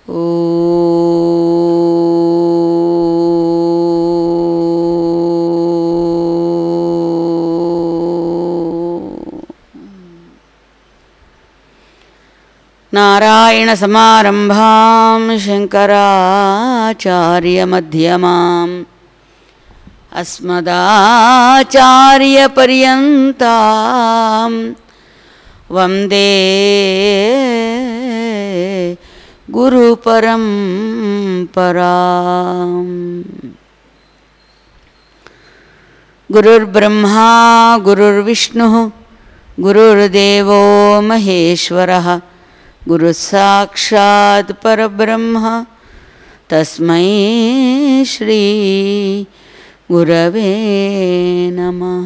నారాయణ సమారంభాం శంకరాచార్య మధ్యమాం అస్మదాచార్య పర్యంతాం వందే గురు పరంపరాం. గురుర్బ్రహ్మా గురుర్విష్ణుః గురుర్దేవో మహేశ్వరః గురుః సాక్షాత్ పరబ్రహ్మ తస్మై శ్రీ గురవే నమః.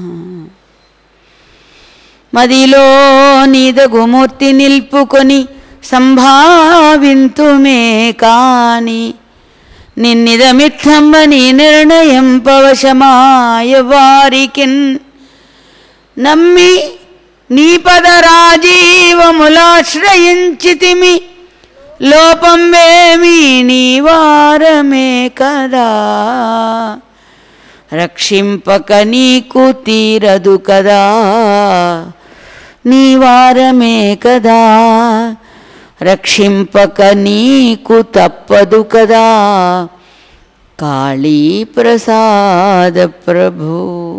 మదిలో నీదగుమూర్తి నిల్పుకొని సంభావింతుమే కాని నిన్నిదమిత్తంబని నిర్ణయం పవశమాయ వారికిన్ నమ్మి నీ పదరాజీవములాశ్రయించితిమి లోపం వేమి నీ వారమే కదా రక్షింపక నీకు తీరదు కదా నీ వారమే కదా రక్షింపక నీకు తప్పదు కదా కాళీ ప్రసాద ప్రభు.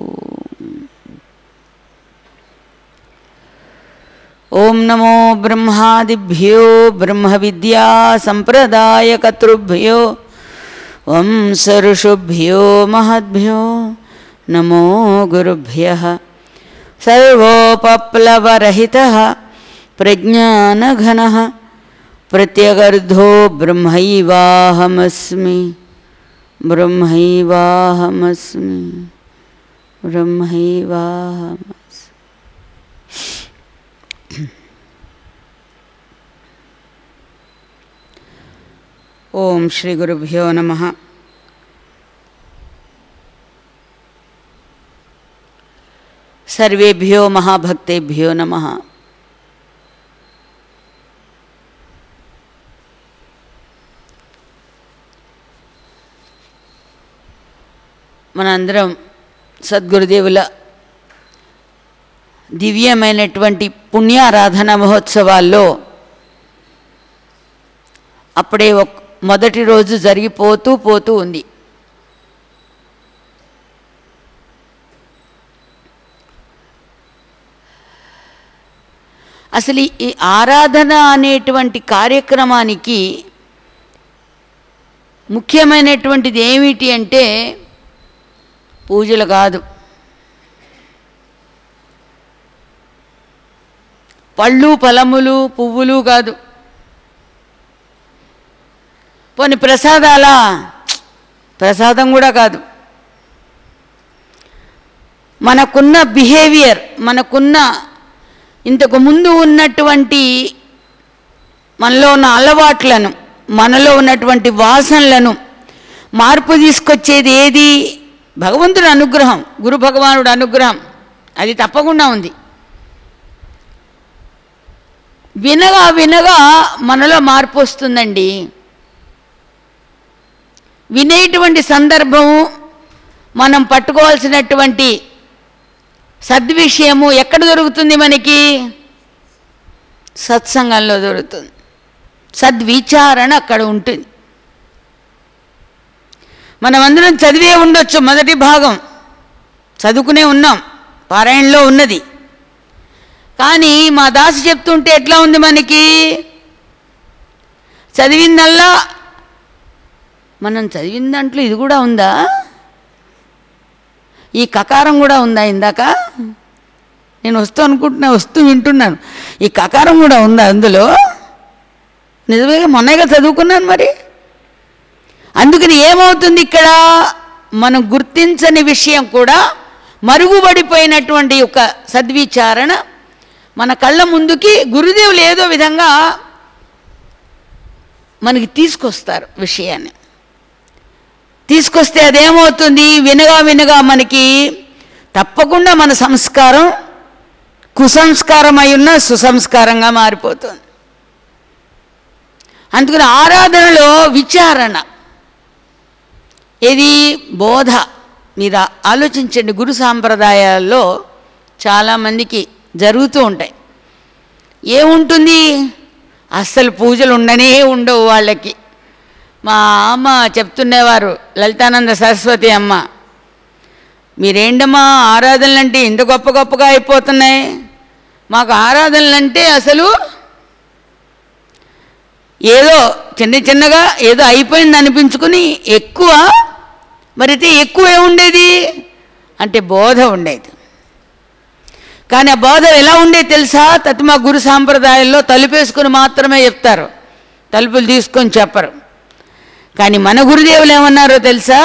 ఓం నమో బ్రహ్మాదిభ్యో బ్రహ్మ విద్యా సంప్రదాయకర్తృభ్యో వంశ ఋషుభ్యో మహద్భ్యో నమో గురుభ్యః. సర్వోపప్లవరహితః ప్రజ్ఞానఘనః ప్రత్యగర్ధో బ్రహ్మైవాహమస్మి బ్రహ్మైవాహమస్మి బ్రహ్మైవాహమస్మి. ఓం శ్రీ గురుభ్యో నమః. సర్వేభ్యో మహాభక్తేభ్యో నమః. మనందరం సద్గురుదేవుల దివ్యమైనటువంటి పుణ్యారాధన మహోత్సవాల్లో అప్పుడే మొదటి రోజు జరిగిపోతూ ఉంది. అసలు ఈ ఆరాధన అనేటువంటి కార్యక్రమానికి ముఖ్యమైనటువంటిది ఏమిటి అంటే పూజలు కాదు, పళ్ళు ఫలములు పువ్వులు కాదు, పోనీ ప్రసాదం కూడా కాదు. మనకున్న బిహేవియర్, మనకున్న ఇంతకు ముందు ఉన్నటువంటి మనలో ఉన్న అలవాట్లను, మనలో ఉన్నటువంటి వాసనలను మార్పు తీసుకొచ్చేది ఏది? భగవంతుడి అనుగ్రహం, గురు భగవానుడి అనుగ్రహం. అది తప్పకుండా ఉంది. వినగా వినగా మనలో మార్పు వస్తుందండి. వినేటువంటి సందర్భము, మనం పట్టుకోవాల్సినటువంటి సద్విషయము ఎక్కడ దొరుకుతుంది? మనకి సత్సంగంలో దొరుకుతుంది. సద్విచారణ అక్కడ ఉంటుంది. మనమందరం చదివే ఉండొచ్చు, మొదటి భాగం చదువుకునే ఉన్నాం, పారాయణలో ఉన్నది. కానీ మా దాసు చెప్తుంటే ఎట్లా ఉంది? మనకి చదివిందల్లా, మనం చదివిన దాంట్లో ఇది కూడా ఉందా? ఈ కకారం కూడా ఉందా? ఇందాక నేను వస్తూ వింటున్నాను, ఈ కకారం కూడా ఉందా అందులో? నిజమే, మొన్నగా చదువుకున్నాను. మరి అందుకని ఏమవుతుంది ఇక్కడ? మనం గుర్తించని విషయం కూడా, మరుగుపడిపోయినటువంటి ఒక సద్విచారణ మన కళ్ళ ముందుకి గురుదేవులు ఏదో విధంగా మనకి తీసుకొస్తారు. విషయాన్ని తీసుకొస్తే అదేమవుతుంది? వినగా వినగా మనకి తప్పకుండా మన సంస్కారం కుసంస్కారం అయి ఉన్న సుసంస్కారంగా మారిపోతుంది. అందుకని ఆరాధనలో విచారణ, ఇది బోధ. మీరు ఆలోచించండి, గురు సాంప్రదాయాల్లో చాలామందికి జరుగుతూ ఉంటాయి. ఏముంటుంది, అస్సలు పూజలు ఉండవు వాళ్ళకి. మా అమ్మ చెప్తుండేవారు, లలితానంద సరస్వతి అమ్మ, మీరేంటమ్మా ఆరాధనలంటే ఇంత గొప్పగా అయిపోతున్నాయి, మాకు ఆరాధనలంటే అసలు ఏదో చిన్నగా ఏదో అయిపోయింది అనిపించుకుని ఎక్కువ, మరైతే ఎక్కువ ఏముండేది అంటే బోధ ఉండేది. కానీ ఆ బోధ ఎలా ఉండేది తెలుసా? తత్మా గురు సాంప్రదాయంలో తలుపేసుకుని మాత్రమే చెప్తారు, తలుపులు తీసుకొని చెప్పరు. కానీ మన గురుదేవులు ఏమన్నారో తెలుసా?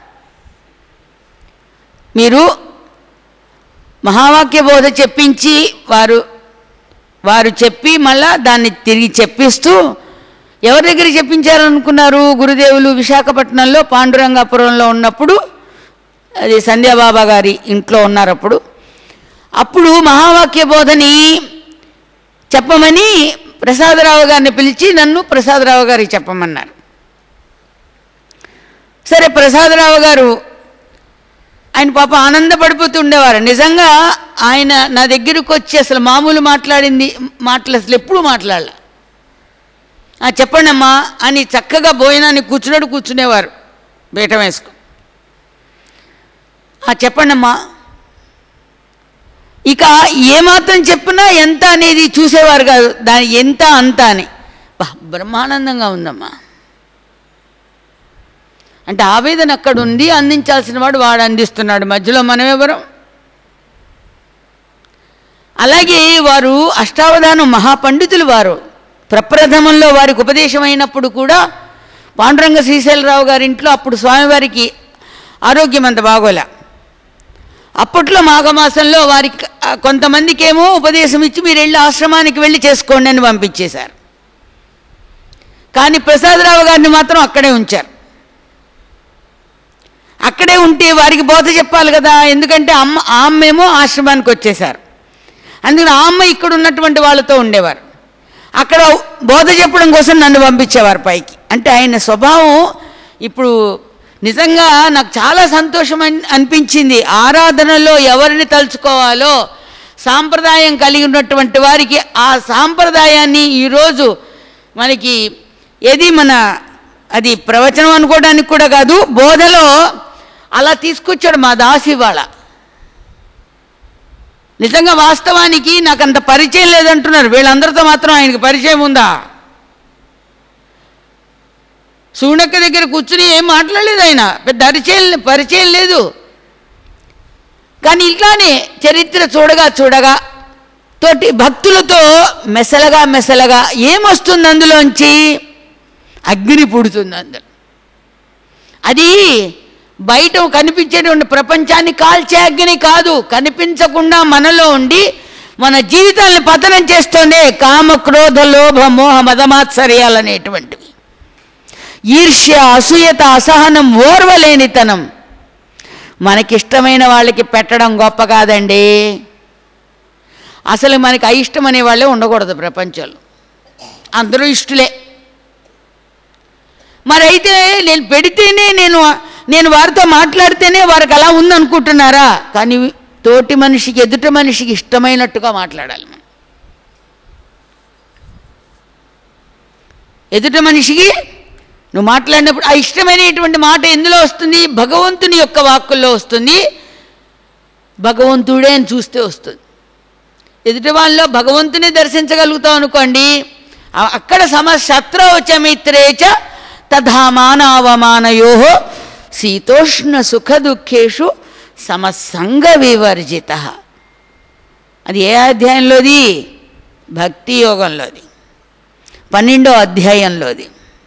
మీరు మహావాక్య బోధ చెప్పించి వారు చెప్పి మళ్ళా దాన్ని తిరిగి చెప్పిస్తూ, ఎవరి దగ్గర చెప్పించారనుకున్నారు గురుదేవులు? విశాఖపట్నంలో పాండురంగాపురంలో ఉన్నప్పుడు, అది సంధ్యాబాబా గారి ఇంట్లో ఉన్నారు. అప్పుడు మహావాక్య బోధని చెప్పమని ప్రసాదరావు గారిని పిలిచి నన్ను ప్రసాదరావు గారికి చెప్పమన్నారు. సరే, ప్రసాదరావు గారు ఆయన పాప ఆనందపడిపోతూ ఉండేవారు. నిజంగా ఆయన నా దగ్గరకు వచ్చి అసలు మామూలు మాటలు అసలు ఎప్పుడూ మాట్లాడాల. చెప్పండి అమ్మా అని చక్కగా భోజనాన్ని కూర్చునేవారు బీటం వేసుకు. చెప్పండి అమ్మా, ఇక ఏమాత్రం చెప్పినా ఎంత అనేది చూసేవారు కాదు, దాని ఎంత అంత అని. బ్రహ్మానందంగా ఉందమ్మా అంటే ఆవేదన అక్కడుండి అందించాల్సిన వాడు అందిస్తున్నాడు, మధ్యలో మనమెవరం? అలాగే వారు అష్టావధానం మహాపండితులు. వారు ప్రప్రథమంలో వారికి ఉపదేశం అయినప్పుడు కూడా పాండురంగ శ్రీశైలరావు గారింట్లో అప్పుడు స్వామివారికి ఆరోగ్యం అంత బాగోలే. అప్పట్లో మాఘమాసంలో వారికి కొంతమందికి ఏమో ఉపదేశం ఇచ్చి మీరు వెళ్ళి ఆశ్రమానికి వెళ్ళి చేసుకోండి అని పంపించేశారు. కానీ ప్రసాదరావు గారిని మాత్రం అక్కడే ఉంచారు. అక్కడే ఉంటే వారికి బోధ చెప్పాలి కదా, ఎందుకంటే అమ్మేమో ఆశ్రమానికి వచ్చేశారు. అందుకని ఆ అమ్మ ఇక్కడ ఉన్నటువంటి వాళ్ళతో ఉండేవారు. అక్కడ బోధ చెప్పడం కోసం నన్ను పంపించేవారు పైకి. అంటే ఆయన స్వభావం ఇప్పుడు నిజంగా నాకు చాలా సంతోషం అనిపించింది. ఆరాధనలో ఎవరిని తలుచుకోవాలో సాంప్రదాయం కలిగి ఉన్నటువంటి వారికి ఆ సాంప్రదాయాన్ని ఈరోజు మనకి అది ప్రవచనం అనుకోవడానికి కూడా కాదు, బోధలో అలా తీసుకొచ్చాడు మా దాసి. వాళ్ళ నిజంగా వాస్తవానికి నాకు అంత పరిచయం లేదంటున్నారు, వీళ్ళందరితో మాత్రం ఆయనకి పరిచయం ఉందా? సూనక్క దగ్గర కూర్చుని ఏం మాట్లాడలేదు, ఆయన పెద్ద పరిచయం లేదు. కానీ ఇట్లానే చరిత్ర చూడగా తోటి భక్తులతో మెసలగా ఏమొస్తుంది అందులోంచి? అగ్ని పుడుతుంది అందులో. అది బయట కనిపించేటువంటి ప్రపంచాన్ని కాల్చే అగ్ని కాదు, కనిపించకుండా మనలో ఉండి మన జీవితాన్ని పతనం చేస్తూనే కామ క్రోధ లోభ మోహ మదమాత్సర్యాలనేటువంటివి, ఈర్ష్య అసూయత అసహనం ఓర్వలేనితనం. మనకిష్టమైన వాళ్ళకి పెట్టడం గొప్ప కాదండి. అసలు మనకి అయిష్టం అనే వాళ్ళే ఉండకూడదు ప్రపంచంలో, అందరూ ఇష్టలే. మరైతే నేను పెడితేనే నేను వారితో మాట్లాడితేనే వారికి అలా ఉందనుకుంటున్నారా? కానీ తోటి మనిషికి ఎదుటి మనిషికి ఇష్టమైనట్టుగా మాట్లాడాలి. మనం ఎదుటి మనిషికి నువ్వు మాట్లాడినప్పుడు ఆ ఇష్టమైనటువంటి మాట ఎందులో వస్తుంది? భగవంతుని యొక్క వాక్కుల్లో వస్తుంది. భగవంతుడే అని చూస్తే వస్తుంది. ఎదుటి వాళ్ళలో భగవంతుని దర్శించగలుగుతాం అనుకోండి, అక్కడ శత్రౌచ మిత్రేచ తథా మానావమానయో శీతోష్ణ సుఖ దుఃఖేషు సమసంగ వివర్జిత. అది ఏ అధ్యాయంలోది? భక్తి యోగంలోది, 12వ అధ్యాయంలోది.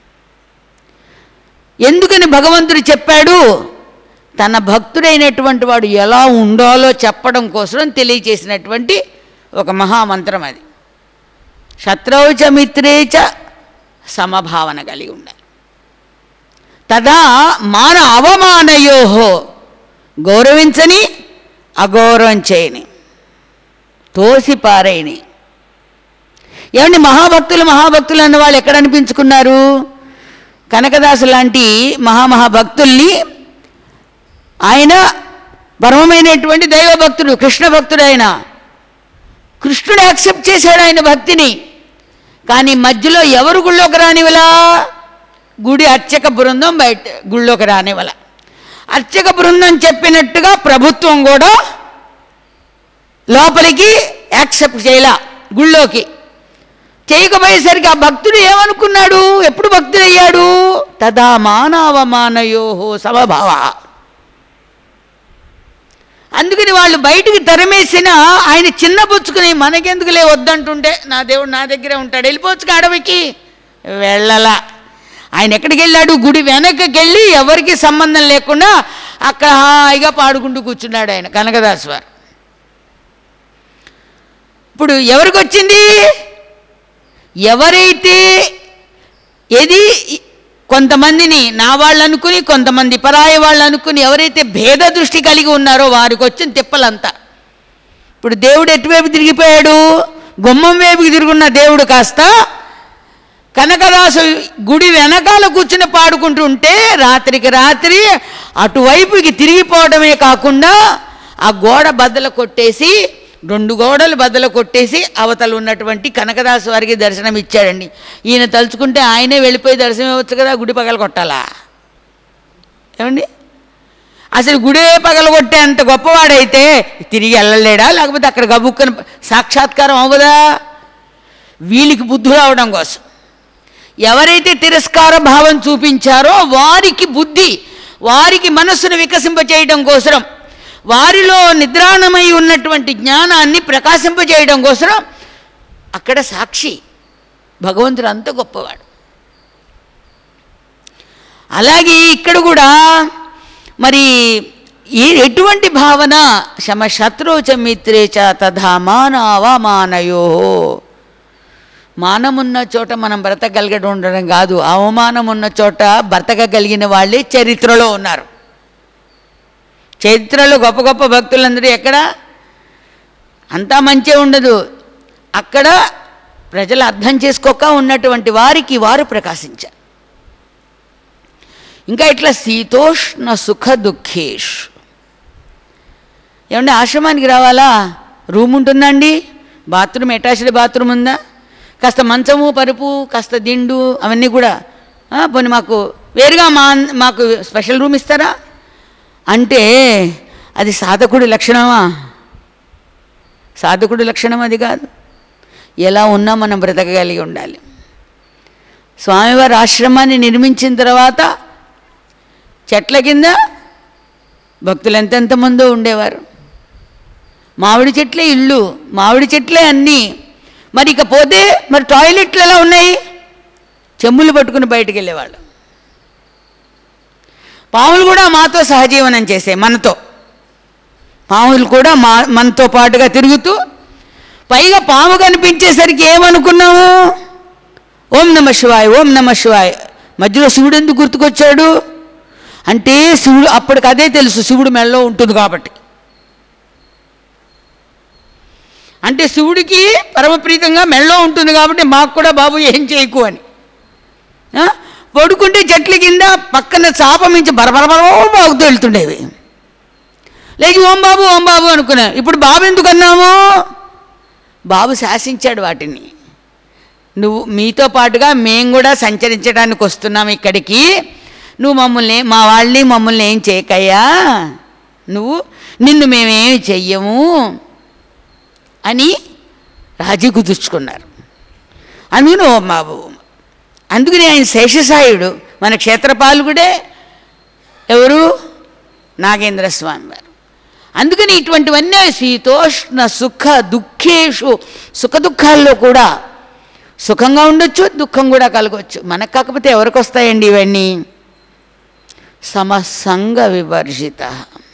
ఎందుకని భగవంతుడు చెప్పాడు? తన భక్తుడైనటువంటి వాడు ఎలా ఉండాలో చెప్పడం కోసం తెలియచేసినటువంటి ఒక మహామంత్రం అది. శత్రౌచ మిత్రేచ సమభావన కలిగి ఉండాలి. తదా మాన అవమానయోహో, గౌరవించని అగౌరవం చేయని, తోసిపారేయని. ఏమండి, మహాభక్తులు అన్న వాళ్ళు ఎక్కడ అనిపించుకున్నారు? కనకదాసు లాంటి మహాభక్తుల్ని ఆయన పరమమైనటువంటి దైవభక్తుడు, కృష్ణ భక్తుడు. ఆయన కృష్ణుడు యాక్సెప్ట్ చేశాడు ఆయన భక్తిని. కానీ మధ్యలో ఎవరు గుళ్ళోకి రానివలా? గుడి అర్చక బృందం బయట గుళ్ళోకి రానివల. అర్చక బృందం చెప్పినట్టుగా ప్రభుత్వం కూడా లోపలికి యాక్సెప్ట్ చేయలా. గుళ్ళోకి చేయకపోయేసరికి ఆ భక్తుడు ఏమనుకున్నాడు? ఎప్పుడు భక్తుడయ్యాడు? తదా మానవమానయో సమభావ. అందుకని వాళ్ళు బయటికి తరిమేసిన ఆయన చిన్నపుచ్చుకుని మనకెందుకులే వద్దంటుంటే, నా దేవుడు నా దగ్గరే ఉంటాడు, వెళ్ళిపోవచ్చు అడవికి. వెళ్ళలా. ఆయన ఎక్కడికి వెళ్ళాడు? గుడి వెనకకి వెళ్ళి ఎవరికి సంబంధం లేకుండా అక్కడ హాయిగా పాడుకుంటూ కూర్చున్నాడు ఆయన కనకదాసు వారు. ఇప్పుడు ఎవరికి వచ్చింది? ఎవరైతే కొంతమందిని నా వాళ్ళు అనుకుని, కొంతమంది పరాయి వాళ్ళు అనుకుని ఎవరైతే భేద దృష్టి కలిగి ఉన్నారో వారికి వచ్చిన తిప్పలంతా. ఇప్పుడు దేవుడు ఎటువైపు తిరిగిపోయాడు? గుమ్మం వైపుకి తిరుగున్న దేవుడు కాస్త కనకదాసు గుడి వెనకాల కూర్చుని పాడుకుంటుంటే రాత్రికి రాత్రి అటువైపుకి తిరిగిపోవడమే కాకుండా ఆ గోడ బద్దలు కొట్టేసి, 2 గోడలు బద్దలు కొట్టేసి అవతలు ఉన్నటువంటి కనకదాసు వారికి దర్శనం ఇచ్చాడండి. ఈయన తలుచుకుంటే ఆయనే వెళ్ళిపోయి దర్శనం ఇవ్వచ్చు కదా, గుడి పగల కొట్టాలా? ఏమండి, అసలు గుడే పగల కొట్టే అంత గొప్పవాడైతే తిరిగి వెళ్ళలేడా? లేకపోతే అక్కడ గబుక్కని సాక్షాత్కారం అవ్వదా? వీళ్ళకి బుద్ధి రావడం కోసం, ఎవరైతే తిరస్కార భావం చూపించారో వారికి బుద్ధి, వారికి మనస్సును వికసింపచేయడం కోసం, వారిలో నిద్రాణమై ఉన్నటువంటి జ్ఞానాన్ని ప్రకాశింపజేయడం కోసం అక్కడ సాక్షి భగవంతుడు అంత గొప్పవాడు. అలాగే ఇక్కడ కూడా మరి ఎటువంటి భావన? శమశత్రుచ మిత్రేచ తథా మానవమానయో. మానమున్న చోట మనం బ్రతకగలిగడం ఉండడం కాదు, అవమానం ఉన్న చోట బ్రతకగలిగిన వాళ్ళే చరిత్రలో ఉన్నారు. చరిత్రలో గొప్ప గొప్ప భక్తులందరూ ఎక్కడ అంతా మంచి ఉండదు, అక్కడ ప్రజలు అర్థం చేసుకోక ఉన్నటువంటి వారికి వారు ప్రకాశించారు. ఇంకా ఇట్లా శీతోష్ణ సుఖ దుఃఖేష్. ఏమంటే ఆశ్రమానికి రావాలా? రూమ్ ఉంటుందండి, బాత్రూమ్ అటాచ్డ్ బాత్రూమ్ ఉందా, కాస్త మంచము పరుపు కాస్త దిండు అవన్నీ కూడా పోనీ మాకు వేరుగా మాకు స్పెషల్ రూమ్ ఇస్తారా అంటే అది సాధకుడి లక్షణమా? సాధకుడి లక్షణం అది కాదు. ఎలా ఉన్నా మనం బ్రతకగలిగి ఉండాలి. స్వామివారి ఆశ్రమాన్ని నిర్మించిన తర్వాత చెట్ల కింద భక్తులు ఎంతెంతమందో ఉండేవారు. మామిడి చెట్లే ఇళ్ళు, మామిడి చెట్లే అన్నీ. మరి ఇకపోతే మరి టాయిలెట్లు ఎలా ఉన్నాయి? చెమ్ములు పట్టుకుని బయటికి వెళ్ళేవాళ్ళు. పాములు కూడా మాతో సహజీవనం చేసే, మనతో పాములు కూడా మనతో పాటుగా తిరుగుతూ, పైగా పాము కనిపించేసరికి ఏమనుకున్నాము? ఓం నమ శివాయ, ఓం నమ శివాయ. మధ్యలో శివుడు ఎందుకు గుర్తుకొచ్చాడు అంటే శివుడు అప్పటికి అదే తెలుసు, శివుడు మెడలో ఉంటుంది కాబట్టి. అంటే శివుడికి పరమప్రీతంగా మెడలో ఉంటుంది కాబట్టి మాకు కూడా బాబు ఏం చేయకు అని. పడుకుంటే చెట్ల కింద పక్కన చాప మించి బరబరబరో బాగుతూ వెళ్తుండేవి. లేచి ఓం బాబు ఓం బాబు అనుకున్నా. ఇప్పుడు బాబు ఎందుకు అన్నాము? బాబు శాసించాడు వాటిని. నువ్వు మీతో పాటుగా మేము కూడా సంచరించడానికి వస్తున్నాం ఇక్కడికి, నువ్వు మా మమ్మల్ని ఏం చేయకయ్యా, నిన్ను మేమేమి చెయ్యము అని రాజీ కుదుర్చుకున్నారు. అందుకని ఓం బాబు. అందుకని ఆయన శేషసాయుడు, మన క్షేత్రపాలకుడే ఎవరు? నాగేంద్ర స్వామి వారు. అందుకని ఇటువంటివన్నీ శీతోష్ణ సుఖ దుఃఖేషు, సుఖ దుఃఖాల్లో కూడా సుఖంగా ఉండొచ్చు, దుఃఖం కూడా కలగవచ్చు. మనకు కాకపోతే ఎవరికి వస్తాయండి ఇవన్నీ? సమసంగ వివర్జిత.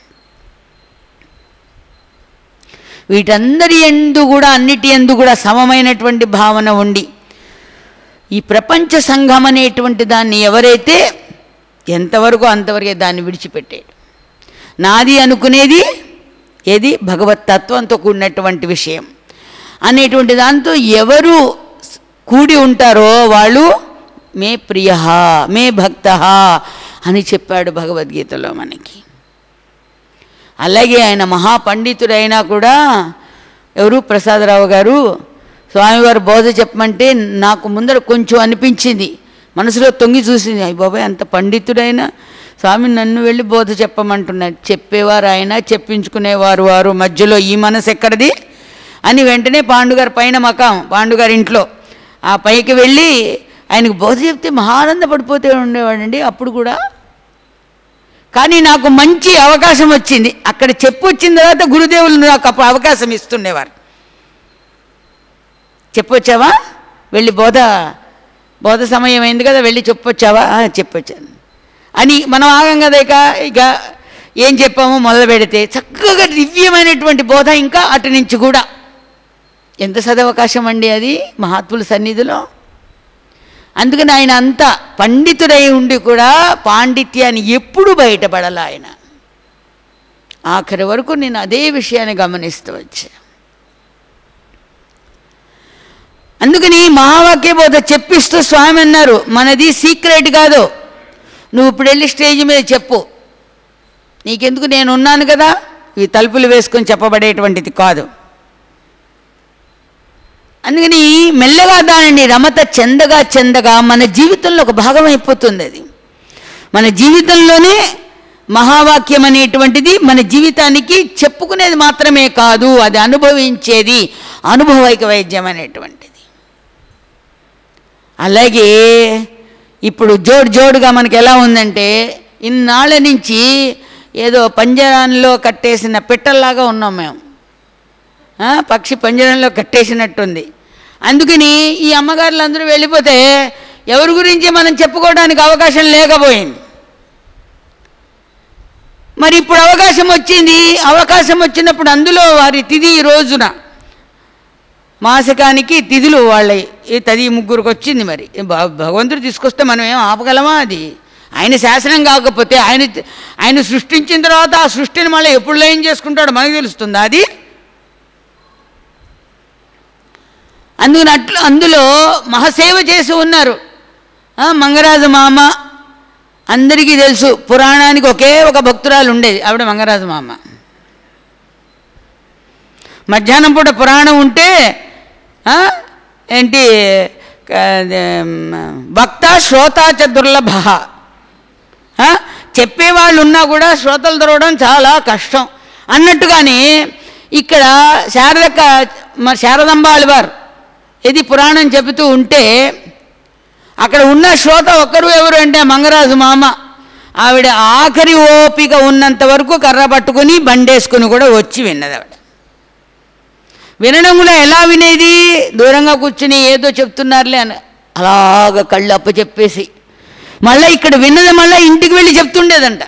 వీటందరి యందు కూడా, అన్నిటి యందు కూడా సమమైనటువంటి భావన ఉండి, ఈ ప్రపంచ సంఘం అనేటువంటి దాన్ని ఎవరైతే ఎంతవరకు అంతవరకే దాన్ని విడిచిపెట్టాడు. నాది అనుకునేది ఏది? భగవత్ తత్వంతో కూడినటువంటి విషయం అనేటువంటి దాంతో ఎవరు కూడి ఉంటారో వాళ్ళు మే ప్రియ మే భక్త అని చెప్పాడు భగవద్గీతలో మనకి. అలాగే ఆయన మహాపండితుడైనా కూడా, ఎవరు ప్రసాదరావు గారు స్వామివారు బోధ చెప్పమంటే నాకు ముందర కొంచెం అనిపించింది, మనసులో తొంగి చూసింది, అయ్య బాబాయ్ అంత పండితుడైనా స్వామి నన్ను వెళ్ళి బోధ చెప్పమంటున్నాడు. చెప్పేవారు ఆయన, చెప్పించుకునేవారు వారు, మధ్యలో ఈ మనసు ఎక్కడిది అని వెంటనే పాండుగారు పైన మకాం, పాండుగారి ఇంట్లో ఆ పైకి వెళ్ళి ఆయనకు బోధ చెప్తే మహానందపడిపోతే ఉండేవాడండి అప్పుడు కూడా. కానీ నాకు మంచి అవకాశం వచ్చింది, అక్కడ చెప్పొచ్చిన తర్వాత గురుదేవులు నాకు అప్పుడు అవకాశం ఇస్తుండేవారు. చెప్పొచ్చావా, వెళ్ళి బోధ సమయం అయింది కదా, వెళ్ళి చెప్పొచ్చావా, చెప్పొచ్చాను అని మనం ఆగం కదా. ఇక ఏం చెప్పామో మొదలు పెడితే చక్కగా దివ్యమైనటువంటి బోధ, ఇంకా అటు నుంచి కూడా ఎంత సదవకాశం అండి అది మహాత్ముల సన్నిధిలో. అందుకని ఆయన అంత పండితుడై ఉండి కూడా పాండిత్యాన్ని ఎప్పుడు బయటపడాల ఆయన. ఆఖరి వరకు నేను అదే విషయాన్ని గమనిస్తూ వచ్చా. అందుకని మహావాక్య బోధ చెప్పిస్తూ స్వామి అన్నారు, మనది సీక్రెట్ కాదు, నువ్వు ఇప్పుడు వెళ్ళి స్టేజ్ మీద చెప్పు, నీకెందుకు, నేను ఉన్నాను కదా, ఈ తలుపులు వేసుకొని చెప్పబడేటువంటిది కాదు. అందుకని మెల్లగా దానిని రమత చెందగా మన జీవితంలో ఒక భాగం అయిపోతుంది. అది మన జీవితంలోనే మహావాక్యం అనేటువంటిది మన జీవితానికి చెప్పుకునేది మాత్రమే కాదు, అది అనుభవించేది, అనుభవైక వైద్యం అనేటువంటిది. అలాగే ఇప్పుడు జోడుగా మనకి ఎలా ఉందంటే, ఇన్నాళ్ళ నుంచి ఏదో పంజరంలో కట్టేసిన పెట్టల్లాగా ఉన్నాం మేము, పక్షి పంజరంలో కట్టేసినట్టుంది. అందుకని ఈ అమ్మగారులు అందరూ వెళ్ళిపోతే ఎవరి గురించి మనం చెప్పుకోవడానికి అవకాశం లేకపోయింది. మరి ఇప్పుడు అవకాశం వచ్చింది. అవకాశం వచ్చినప్పుడు అందులో వారి తిథి రోజున మాసకానికి తిథులు వాళ్ళ ఈ తది ముగ్గురికి వచ్చింది. మరి భగవంతుడు తీసుకొస్తే మనం ఏం ఆపగలమా? అది ఆయన శాసనం కాకపోతే ఆయన సృష్టించిన తర్వాత ఆ సృష్టిని మళ్ళీ ఎప్పుడు లయం చేసుకుంటాడో మనకు తెలుస్తుందా అది? అందుకని అందులో మహాసేవ చేసి ఉన్నారు మంగరాజు మామ. అందరికీ తెలుసు, పురాణానికి ఒకే ఒక భక్తురాలు ఉండేది, ఆవిడ మంగరాజు మామ. మధ్యాహ్నం పూట పురాణం ఉంటే ఏంటి వక్త శ్రోతాచ దుర్లభ, చెప్పేవాళ్ళు ఉన్నా కూడా శ్రోతలు దొరకడం చాలా కష్టం అన్నట్టుగానే ఇక్కడ శారదంబాళి వారు ఇది పురాణం చెబుతూ ఉంటే అక్కడ ఉన్న శ్రోత ఒక్కరు ఎవరు అంటే మంగరాజు మామ. ఆవిడ ఆఖరి ఓపిక ఉన్నంత వరకు కర్ర పట్టుకుని బండేసుకుని కూడా వచ్చి విన్నది. ఆవిడ వినడం కూడా ఎలా వినేది, దూరంగా కూర్చుని ఏదో చెప్తున్నారులే అని అలాగ కళ్ళు అప్పచెప్పేసి మళ్ళీ ఇక్కడ విన్నది మళ్ళీ ఇంటికి వెళ్ళి చెప్తుండేదంట.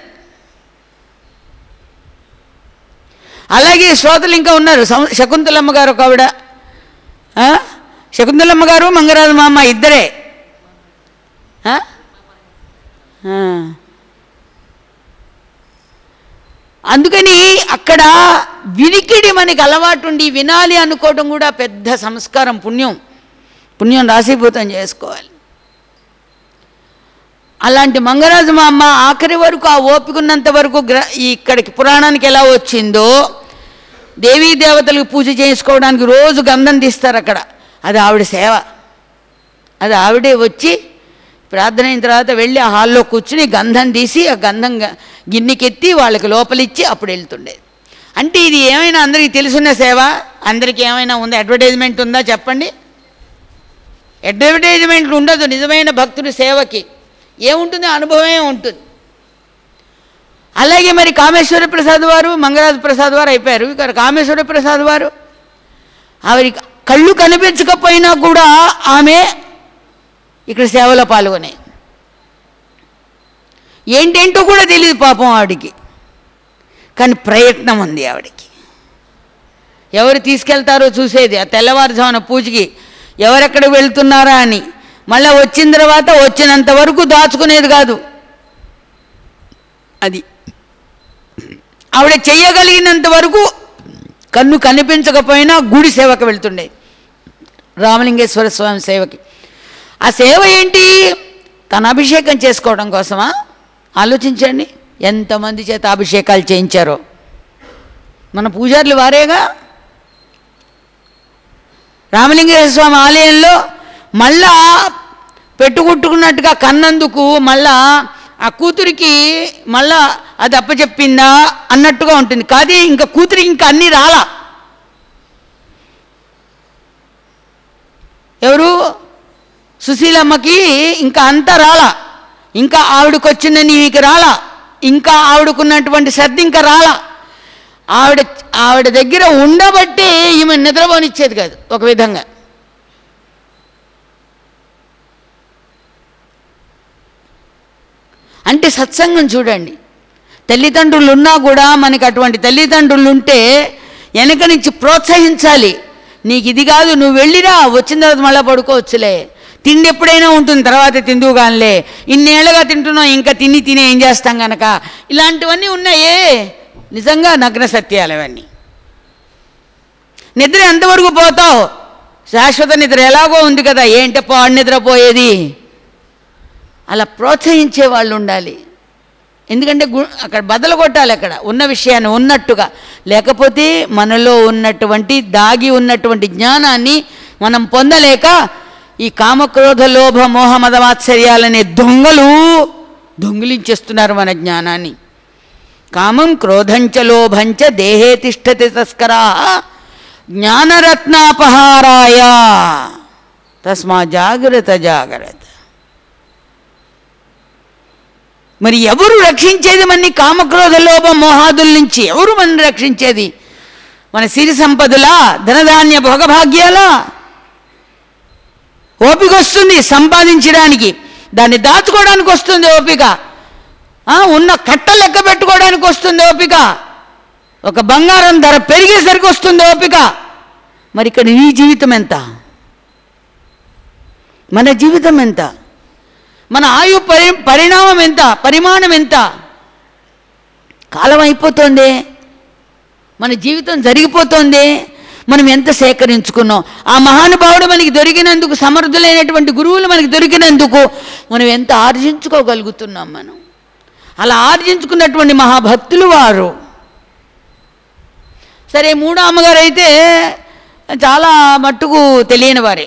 అలాగే శ్రోతలు ఇంకా ఉన్నారు. శకుంతలమ్మ గారు ఒక ఆవిడ, శకుంతలమ్మ గారు మంగరాజు మామ ఇద్దరే. అందుకని అక్కడ వినికిడి మనకి అలవాటు ఉండి వినాలి అనుకోవడం కూడా పెద్ద సంస్కారం, పుణ్యం రాశీభూతం చేసుకోవాలి. అలాంటి మంగరాజు మా అమ్మ ఆఖరి వరకు ఆ ఓపికన్నంత వరకు ఇక్కడికి పురాణానికి ఎలా వచ్చిందో దేవీ దేవతలకు పూజ చేసుకోవడానికి రోజు గంధం తీస్తారు అక్కడ, అది ఆవిడ సేవ. అది ఆవిడే వచ్చి ప్రార్థన అయిన తర్వాత వెళ్ళి ఆ హాల్లో కూర్చుని గంధం తీసి ఆ గంధం గిన్నెకెత్తి వాళ్ళకి లోపలిచ్చి అప్పుడు వెళ్తుండేది. అంటే ఇది ఏమైనా అందరికీ తెలుసున్న సేవ? అందరికీ ఏమైనా ఉందా? అడ్వర్టైజ్మెంట్ ఉందా చెప్పండి? అడ్వర్టైజ్మెంట్ ఉండదు. నిజమైన భక్తుడి సేవకి ఏముంటుంది? అనుభవమే ఉంటుంది. అలాగే మరి కామేశ్వర ప్రసాద్ వారు మంగరాజు ప్రసాద్ వారు అయిపోయారు. ఇక్కడ కామేశ్వర ప్రసాద్ వారు ఆవిడ కళ్ళు కనిపించకపోయినా కూడా ఆమె ఇక్కడ సేవలో పాల్గొనే, ఏంటేంటో కూడా తెలియదు పాపం ఆవిడికి, కానీ ప్రయత్నం ఉంది ఆవిడికి. ఎవరు తీసుకెళ్తారో చూసేది, ఆ తెల్లవారుజామున పూజకి ఎవరెక్కడికి వెళ్తున్నారా అని. మళ్ళీ వచ్చిన తర్వాత వచ్చినంత వరకు దాచుకునేది కాదు. అది ఆవిడ చెయ్యగలిగినంత వరకు కన్ను కనిపించకపోయినా గుడి సేవకు వెళ్తుండే, రామలింగేశ్వర స్వామి సేవకి. ఆ సేవ ఏంటి? తన అభిషేకం చేసుకోవడం కోసమా? ఆలోచించండి, ఎంతమంది చేత అభిషేకాలు చేయించారో. మన పూజారులు వారేగా. రామలింగేశ్వర స్వామి ఆలయంలో మళ్ళా పెట్టుకుంటున్నట్టుగా కన్నందుకు మళ్ళా ఆ కూతురికి మళ్ళా అది అప్పచెప్పిందా అన్నట్టుగా ఉంటుంది. కాదు, ఇంకా కూతురికి ఇంకా అన్నీ రాలా. ఎవరు? సుశీలమ్మకి ఇంకా అంతా రాలా, ఇంకా ఆవిడకొచ్చిందని నీకు రాలా, ఇంకా ఆవిడకున్నటువంటి శ్రద్ధ ఇంకా రాలా. ఆవిడ దగ్గర ఉండబట్టి ఈమె నిద్రపోనిచ్చేది కాదు ఒక విధంగా. అంటే సత్సంగం చూడండి. తల్లిదండ్రులు ఉన్నా కూడా మనకి అటువంటి తల్లిదండ్రులు ఉంటే వెనక నుంచి ప్రోత్సహించాలి. నీకు ఇది కాదు, నువ్వు వెళ్ళిరా, వచ్చిన తర్వాత మళ్ళీ పడుకోవచ్చులే, తిండి ఎప్పుడైనా ఉంటుంది, తర్వాత తిందువు కానిలే, ఇన్నేళ్ళగా తింటున్నావు, ఇంకా తిని ఏం చేస్తాం కనుక. ఇలాంటివన్నీ ఉన్నాయే, నిజంగా నగ్న సత్యాలు అవన్నీ. నిద్ర ఎంతవరకు పోతావు? శాశ్వత నిద్ర ఎలాగో ఉంది కదా, ఏంటి పాడు నిద్రపోయేది? అలా ప్రోత్సహించే వాళ్ళు ఉండాలి. ఎందుకంటే అక్కడ బదలు కొట్టాలి, అక్కడ ఉన్న విషయాన్ని ఉన్నట్టుగా. లేకపోతే మనలో ఉన్నటువంటి దాగి ఉన్నటువంటి జ్ఞానాన్ని మనం పొందలేక ఈ కామక్రోధ లోభ మోహ మదమాత్సర్యాలనే దొంగిలించేస్తున్నారు మన జ్ఞానాన్ని. కామం క్రోధంచ లోభంచ దేహే తిష్టతి తస్కరా జ్ఞానరత్నాపహారాయ తస్మా జాగ్రత్త జాగ్రత్త. మరి ఎవరు రక్షించేది మనని కామక్రోధ లోభ మోహాదుల నుంచి? ఎవరు మనని రక్షించేది? మన సిరి సంపదలా, ధనధాన్య భోగభాగ్యాలా? ఓపిక వస్తుంది సంపాదించడానికి, దాన్ని దాచుకోవడానికి వస్తుంది ఓపిక, ఉన్న కట్ట లెక్క పెట్టుకోవడానికి వస్తుంది ఓపిక, ఒక బంగారం ధర పెరిగేసరికి వస్తుంది ఓపిక. మరి ఇక్కడ నీ జీవితం ఎంత? మన జీవితం ఎంత? మన ఆయు పరిణామం ఎంత? పరిమాణం ఎంత? కాలం అయిపోతుంది, మన జీవితం జరిగిపోతుంది. మనం ఎంత సేకరించుకున్నాం? ఆ మహానుభావుడు మనకి దొరికినందుకు, సమర్థులైనటువంటి గురువులు మనకి దొరికినందుకు మనం ఎంత ఆర్జించుకోగలుగుతున్నాం? మనం అలా ఆర్జించుకున్నటువంటి మహాభక్తులు వారు. సరే, మూడో అమ్మగారు అయితే చాలా మట్టుకు తెలియని వారే.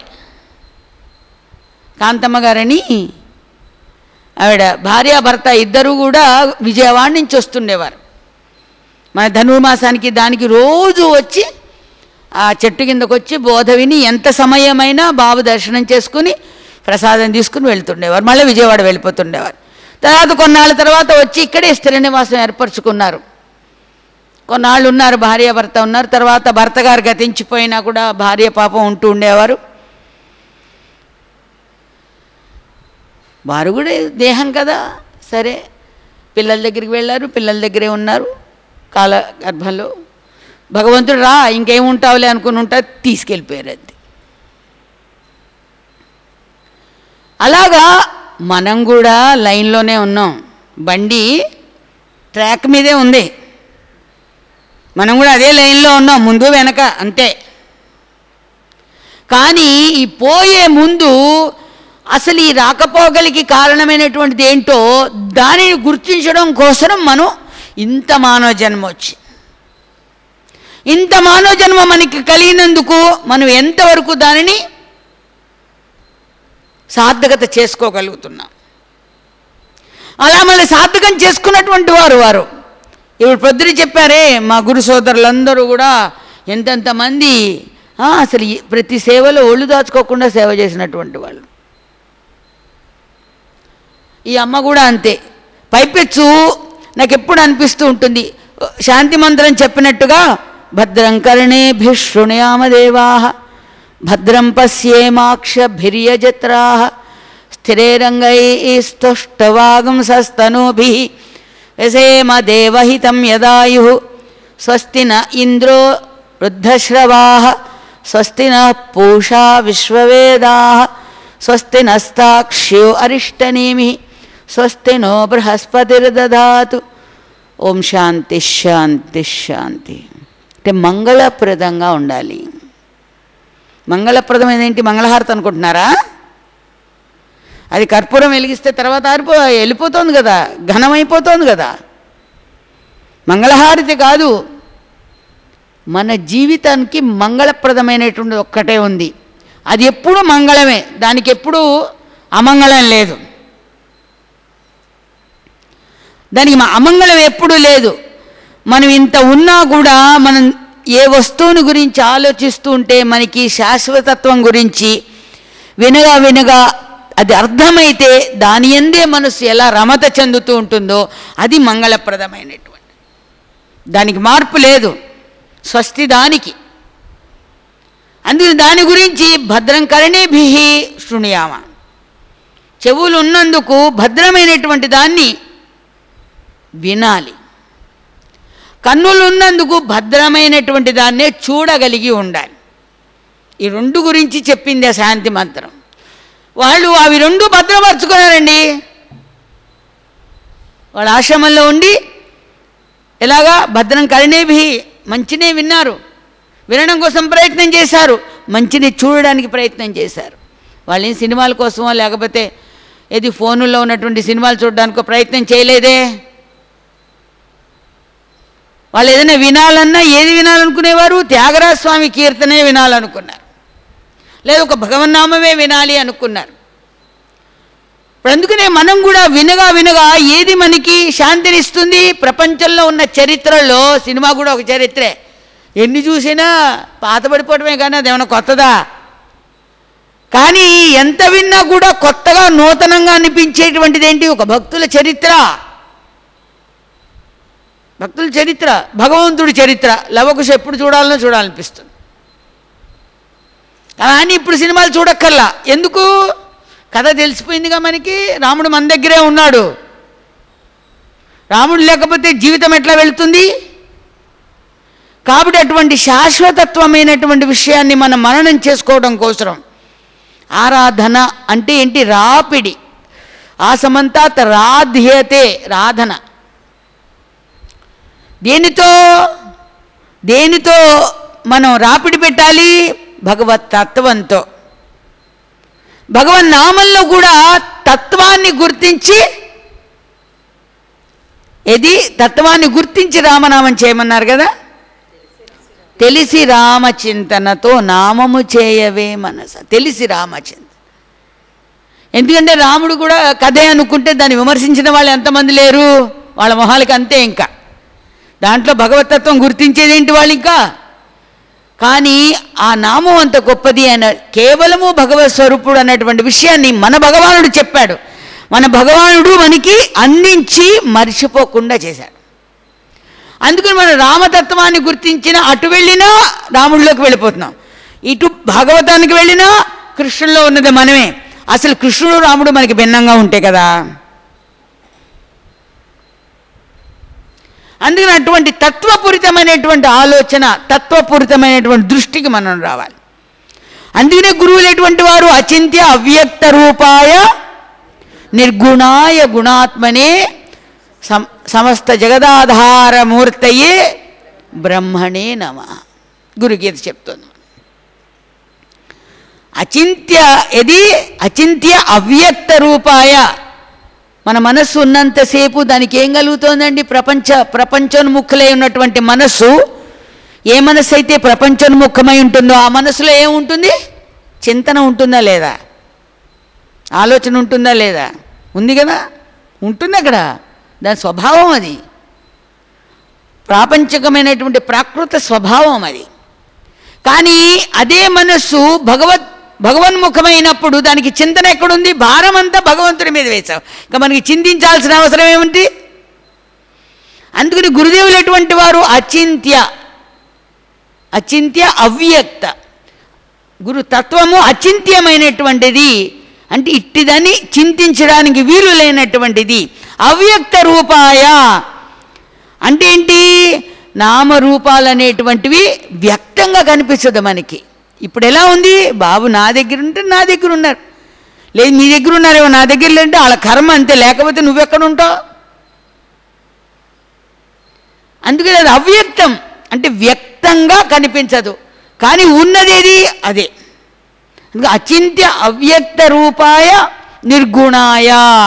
కాంతమ్మ గారని ఆవిడ భార్యాభర్త ఇద్దరు కూడా విజయవాడ నుంచి వస్తుండేవారు. మన ధనుర్మాసానికి దానికి రోజు వచ్చి ఆ చెట్టు కిందకు వచ్చి బోధ విని ఎంత సమయమైనా బాబు దర్శనం చేసుకుని ప్రసాదం తీసుకుని వెళ్తుండేవారు. మళ్ళీ విజయవాడ వెళ్ళిపోతుండేవారు. తర్వాత కొన్నాళ్ళ తర్వాత వచ్చి ఇక్కడే స్థిర నివాసం ఏర్పరచుకున్నారు. కొన్నాళ్ళు ఉన్నారు, భార్యాభర్త ఉన్నారు. తర్వాత భర్త గారు గతించిపోయినా కూడా భార్య పాపం ఉంటూ ఉండేవారు. వారు కూడా దేహం కదా, సరే పిల్లల దగ్గరికి వెళ్ళారు, పిల్లల దగ్గరే ఉన్నారు. కాలగర్భంలో భగవంతుడు రా ఇంకేముంటావులే అనుకుని ఉంటా తీసుకెళ్ళిపోయారు. అది అలాగా మనం కూడా లైన్లోనే ఉన్నాం, బండి ట్రాక్ మీదే ఉంది, మనం కూడా అదే లైన్లో ఉన్నాం, ముందు వెనక అంతే. కానీ ఈ పోయే ముందు అసలు ఈ రాకపోగలికి కారణమైనటువంటిది ఏంటో దానిని గుర్తించడం కోసం మనం ఇంత మానవ జన్మ వచ్చి, ఇంత మానవ జన్మ మనకి కలిగినందుకు మనం ఎంతవరకు దానిని సార్థకత చేసుకోగలుగుతున్నాం. అలా మళ్ళీ సార్థకం చేసుకున్నటువంటి వారు ఇప్పుడు పొద్దున చెప్పారే, మా గురు సోదరులందరూ కూడా ఎంతెంతమంది అసలు ప్రతి సేవలో ఒళ్ళు దాచుకోకుండా సేవ చేసినటువంటి వాళ్ళు. ఈ అమ్మ కూడా అంతే. పైపెచ్చు నాకు ఎప్పుడు అనిపిస్తూ ఉంటుంది, శాంతి మంత్రం చెప్పినట్టుగా భద్రం కర్ణేభిః శృణుయామదేవాః భద్రం పశ్యేమాక్షభిర్యజత్రాః స్థిరైరంగైస్తుష్టవాగుంసస్తనూభిః వ్యసేమ దేవహితం యదాయుః స్వస్తి న ఇంద్రో వృద్ధశ్రవాః స్వస్తి నః పూషా విశ్వవేదాః స్వస్తి నస్తాక్ష్యో అరిష్టనేమిః స్వస్తి నో బృహస్పతిర్దధాతు. ఓం శాంతి శాంతి శాంతి. అంటే మంగళప్రదంగా ఉండాలి. మంగళప్రదం ఏంటి? మంగళహారతి అనుకుంటున్నారా? అది కర్పూరం వెలిగిస్తే తర్వాత వెళ్ళిపోతుంది కదా, ఘనమైపోతుంది కదా. మంగళహారతి కాదు, మన జీవితానికి మంగళప్రదమైనటువంటి ఒక్కటే ఉంది, అది ఎప్పుడు మంగళమే, దానికి ఎప్పుడు అమంగళం లేదు, దానికి అమంగళం ఎప్పుడూ లేదు. మనం ఇంత ఉన్నా కూడా మనం ఏ వస్తువుని గురించి ఆలోచిస్తూ ఉంటే మనకి శాశ్వతత్వం గురించి వినగా వినగా అది అర్థమైతే దాని యందే మనసు ఎలా రమత చెందుతూ ఉంటుందో అది మంగళప్రదమైనటువంటి, దానికి మార్పు లేదు, స్వస్తి దానికి. అందుకని దాని గురించి భద్రం కర్ణేభిః శృణుయామ, చెవులు ఉన్నందుకు భద్రమైనటువంటి దాన్ని వినాలి, కన్నులు ఉన్నందుకు భద్రమైనటువంటి దాన్నే చూడగలిగి ఉండాలి. ఈ రెండు గురించి చెప్పింది ఆ శాంతి మంత్రం. వాళ్ళు అవి రెండు భద్రపరుచుకున్నారండి. వాళ్ళ ఆశ్రమంలో ఉండి ఎలాగా భద్రం కర్ణేభిః, మంచినే విన్నారు, వినడం కోసం ప్రయత్నం చేశారు, మంచిని చూడడానికి ప్రయత్నం చేశారు. వాళ్ళు ఏం సినిమాల కోసమో లేకపోతే ఏది ఫోనుల్లో ఉన్నటువంటి సినిమాలు చూడడానికో ప్రయత్నం చేయలేదే. వాళ్ళు ఏదైనా వినాలన్నా ఏది వినాలనుకునేవారు? త్యాగరాజ స్వామి కీర్తనే వినాలనుకున్నారు, లేదా ఒక భగవన్నామమే వినాలి అనుకున్నారు. ఇప్పుడు అందుకనే మనం కూడా వినగా వినగా ఏది మనకి శాంతినిస్తుంది? ప్రపంచంలో ఉన్న చరిత్రలో సినిమా కూడా ఒక చరిత్రే, ఎన్ని చూసినా పాతబడిపోవడమే కానీ అదేమన్నా కొత్తదా? కానీ ఎంత విన్నా కూడా కొత్తగా నూతనంగా అనిపించేటువంటిది ఏంటి? ఒక భక్తుల చరిత్ర, భక్తుల చరిత్ర, భగవంతుడి చరిత్ర. లవకుశ ఎప్పుడు చూడాలనో చూడాలనిపిస్తుంది, కానీ ఇప్పుడు సినిమాలు చూడక్కర్లా. ఎందుకు? కథ తెలిసిపోయిందిగా మనకి. రాముడు మన దగ్గరే ఉన్నాడు, రాముడు లేకపోతే జీవితం ఎట్లా వెళుతుంది? కాబట్టి అటువంటి శాశ్వతత్వమైనటువంటి విషయాన్ని మనం మననం చేసుకోవడం కోసం ఆరాధన అంటే ఏంటి? రాపిడి. ఆసమంతాత్ రాధ్యతే, రాధన. దేనితో మనం రాపిడి పెట్టాలి? భగవత్ తత్వంతో. భగవన్నామంలో కూడా తత్వాన్ని గుర్తించి, తత్వాన్ని గుర్తించి రామనామం చేయమన్నారు కదా. తెలిసి రామచింతనతో నామము చేయవే మనస, తెలిసి రామచింతన. ఎందుకంటే రాముడు కూడా కథే అనుకుంటే దాన్ని విమర్శించిన వాళ్ళు ఎంతమంది లేరు? వాళ్ళ మొహాలకి అంతే. ఇంకా దాంట్లో భగవతత్వం గుర్తించేది ఏంటి వాళ్ళు? ఇంకా కానీ ఆ నామం అంత గొప్పది, ఆయన కేవలము భగవత్ స్వరూపుడు అన్నటువంటి విషయాన్ని మన భగవానుడు చెప్పాడు. మన భగవానుడు మనకి అందించి మర్చిపోకుండా చేశాడు. అందుకని మనం రామతత్వాన్ని గుర్తించిన అటు వెళ్ళినా రాముడిలోకి వెళ్ళిపోతున్నాం, ఇటు భాగవతానికి వెళ్ళినా కృష్ణుల్లో ఉన్నది మనమే. అసలు కృష్ణుడు రాముడు మనకి భిన్నంగా ఉంటే కదా. అందుకని అటువంటి తత్వపూరితమైనటువంటి ఆలోచన, తత్వపూరితమైనటువంటి దృష్టికి మనం రావాలి. అందుకనే గురువులు ఎటువంటి వారు? అచింత్య అవ్యక్త రూపాయ నిర్గుణాయ గుణాత్మనే సమస్త జగదాధారమూర్తయే బ్రహ్మణే నమః. గురుగీత చెప్తుంది. అచింత్య అవ్యక్త రూపాయ, మన మనస్సు ఉన్నంతసేపు దానికి ఏం కలుగుతోందండి? ప్రపంచోన్ముఖులై ఉన్నటువంటి మనస్సు, ఏ మనస్సు అయితే ప్రపంచోన్ముఖమై ఉంటుందో ఆ మనస్సులో ఏముంటుంది? చింతన ఉంటుందా లేదా? ఆలోచన ఉంటుందా లేదా? ఉంది కదా, ఉంటుంది అక్కడ. దాని స్వభావం అది, ప్రాపంచికమైనటువంటి ప్రాకృత స్వభావం అది. కానీ అదే మనస్సు భగవన్ముఖమైనప్పుడు దానికి చింతన ఎక్కడుంది? భారం అంతా భగవంతుడి మీద వేశావు, ఇంకా మనకి చింతించాల్సిన అవసరం ఏమిటి? అందుకని గురుదేవులు ఎటువంటి వారు? అచింత్య అవ్యక్త. గురు తత్వము అచింత్యమైనటువంటిది, అంటే ఇట్టిదని చింతించడానికి వీలు లేనటువంటిది. అవ్యక్త రూపాయ అంటే ఏంటి? నామరూపాలు అనేటువంటివి వ్యక్తంగా కనిపించదు మనకి. ఇప్పుడు ఎలా ఉంది? బాబు నా దగ్గర ఉంటే నా దగ్గర ఉన్నారు, లేదు మీ దగ్గర ఉన్నారేమో, నా దగ్గర లేదంటే వాళ్ళ కర్మ అంతే, లేకపోతే నువ్వెక్కడ ఉంటావు? అందుకని అది అవ్యక్తం, అంటే వ్యక్తంగా కనిపించదు, కానీ ఉన్నదేది అదే. అచింత్య అవ్యక్త రూపాయ నిర్గుణాయ.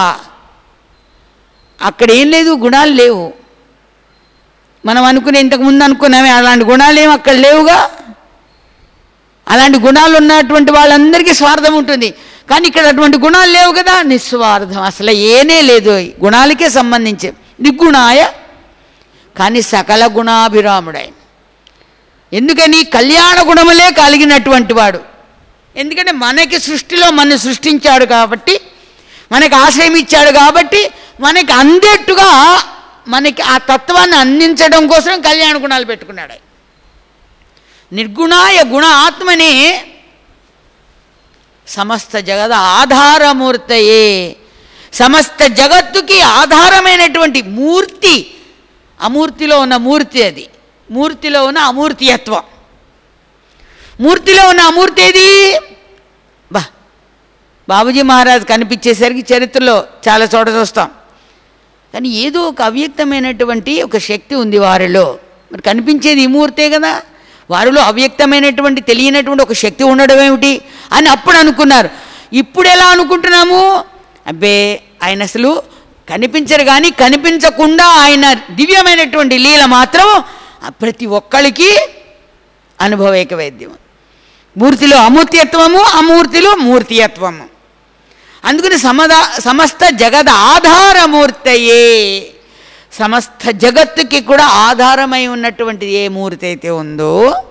అక్కడ ఏం లేదు, గుణాలు లేవు. మనం అనుకునే ఇంతకుముందు అనుకున్నామే అలాంటి గుణాలు ఏమి అక్కడ లేవుగా. అలాంటి గుణాలు ఉన్నటువంటి వాళ్ళందరికీ స్వార్థం ఉంటుంది, కానీ ఇక్కడ అటువంటి గుణాలు లేవు కదా, నిస్వార్థం. అసలు ఏనే లేదు, గుణాలకే సంబంధించి. నిర్గుణాయ కానీ సకల గుణాభిరాముడై. ఎందుకని? కళ్యాణ గుణములే కలిగినటువంటి వాడు. ఎందుకంటే మనకి సృష్టిలో మన సృష్టించాడు కాబట్టి, మనకి ఆశ్రయం ఇచ్చాడు కాబట్టి, మనకి అందేట్టుగా మనకి ఆ తత్వాన్ని అందించడం కోసం కళ్యాణ గుణాలు పెట్టుకున్నాడు. నిర్గుణాయ గుణ ఆత్మనే సమస్త జగద ఆధారమూర్తయే. సమస్త జగత్తుకి ఆధారమైనటువంటి మూర్తి, అమూర్తిలో ఉన్న మూర్తి అది. మూర్తిలో ఉన్న అమూర్తియత్వం. మూర్తిలో ఉన్న అమూర్తి ఏది? బాబూజీ మహారాజ్ కనిపించేసరికి చరిత్రలో చాలా చోట చూస్తాం. కానీ ఏదో ఒక అవ్యక్తమైనటువంటి ఒక శక్తి ఉంది వారిలో. మరి కనిపించేది ఈ మూర్తే కదా. వారిలో అవ్యక్తమైనటువంటి తెలియనటువంటి ఒక శక్తి ఉండడం ఏమిటి అని అప్పుడు అనుకున్నారు. ఇప్పుడు ఎలా అనుకుంటున్నాము? అబ్బే, ఆయన అసలు కనిపించరు, కానీ కనిపించకుండా ఆయన దివ్యమైనటువంటి లీల మాత్రం ప్రతి ఒక్కరికి అనుభవైక వైద్యం. మూర్తిలో అమూర్తియత్వము, అమూర్తిలో మూర్తియత్వము. అందుకని సమస్త జగద్ ఆధారమూర్తయే. సమస్త జగత్తుకి కూడా ఆధారమై ఉన్నటువంటిది ఏ మూర్తి అయితే ఉందో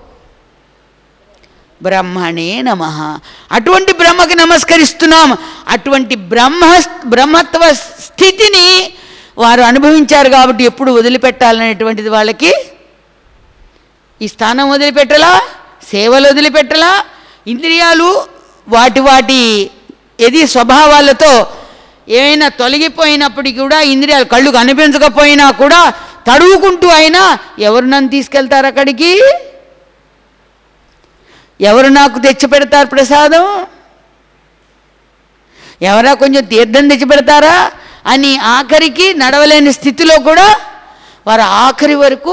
బ్రహ్మణే నమః. అటువంటి బ్రహ్మకి నమస్కరిస్తున్నాం. అటువంటి బ్రహ్మత్వ స్థితిని వారు అనుభవించారు కాబట్టి ఎప్పుడు వదిలిపెట్టాలనేటువంటిది వాళ్ళకి. ఈ స్థానం వదిలిపెట్టలా, సేవలు వదిలిపెట్టలా, ఇంద్రియాలు వాటి ఏది స్వభావాలతో ఏమైనా తొలగిపోయినప్పటికీ కూడా, ఇంద్రియాలు కళ్ళు కనిపించకపోయినా కూడా తడువుకుంటూ అయినా ఎవరు నన్ను తీసుకెళ్తారు అక్కడికి? ఎవరు నాకు తెచ్చిపెడతారు ప్రసాదం? ఎవరా కొంచెం తీర్థం తెచ్చిపెడతారా అని ఆఖరికి నడవలేని స్థితిలో కూడా వారు ఆఖరి వరకు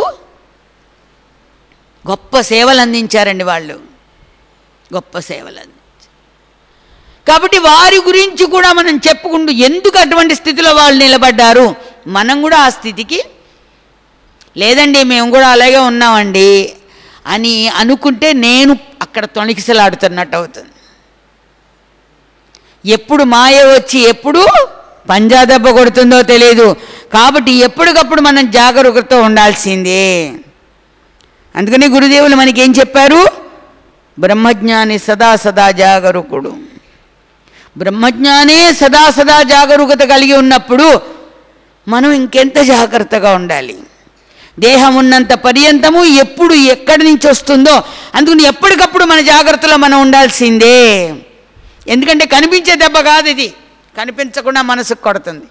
గొప్ప సేవలు అందించారండి. వాళ్ళు గొప్ప సేవలు అందించారు. కాబట్టి వారి గురించి కూడా మనం చెప్పుకుంటూ ఎందుకు అటువంటి స్థితిలో వాళ్ళు నిలబడ్డారు, మనం కూడా ఆ స్థితికి లేదండి మేము కూడా అలాగే ఉన్నామండి అని అనుకుంటే నేను అక్కడ తొణికిసలాడుతున్నట్టు అవుతుంది. ఎప్పుడు మాయ వచ్చి ఎప్పుడు పంజా దెబ్బ కొడుతుందో తెలియదు. కాబట్టి ఎప్పటికప్పుడు మనం జాగరూకతతో ఉండాల్సిందే. అందుకని గురుదేవులు మనకేం చెప్పారు? బ్రహ్మజ్ఞాని సదా సదా జాగరూకుడు. బ్రహ్మజ్ఞానే సదా సదా జాగరూకత కలిగి ఉన్నప్పుడు మనం ఇంకెంత జాగ్రత్తగా ఉండాలి. దేహం ఉన్నంత పర్యంతము ఎప్పుడు ఎక్కడి నుంచి వస్తుందో, అందుకని ఎప్పటికప్పుడు మన జాగ్రత్తలో మనం ఉండాల్సిందే. ఎందుకంటే కనిపించే దెబ్బ కాదు ఇది, కనిపించకుండా మనసుకు కొడుతుంది.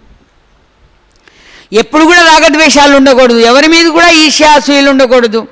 ఎప్పుడు కూడా రాగద్వేషాలు ఉండకూడదు, ఎవరి మీద కూడా ఈర్ష్యాసూయలు ఉండకూడదు.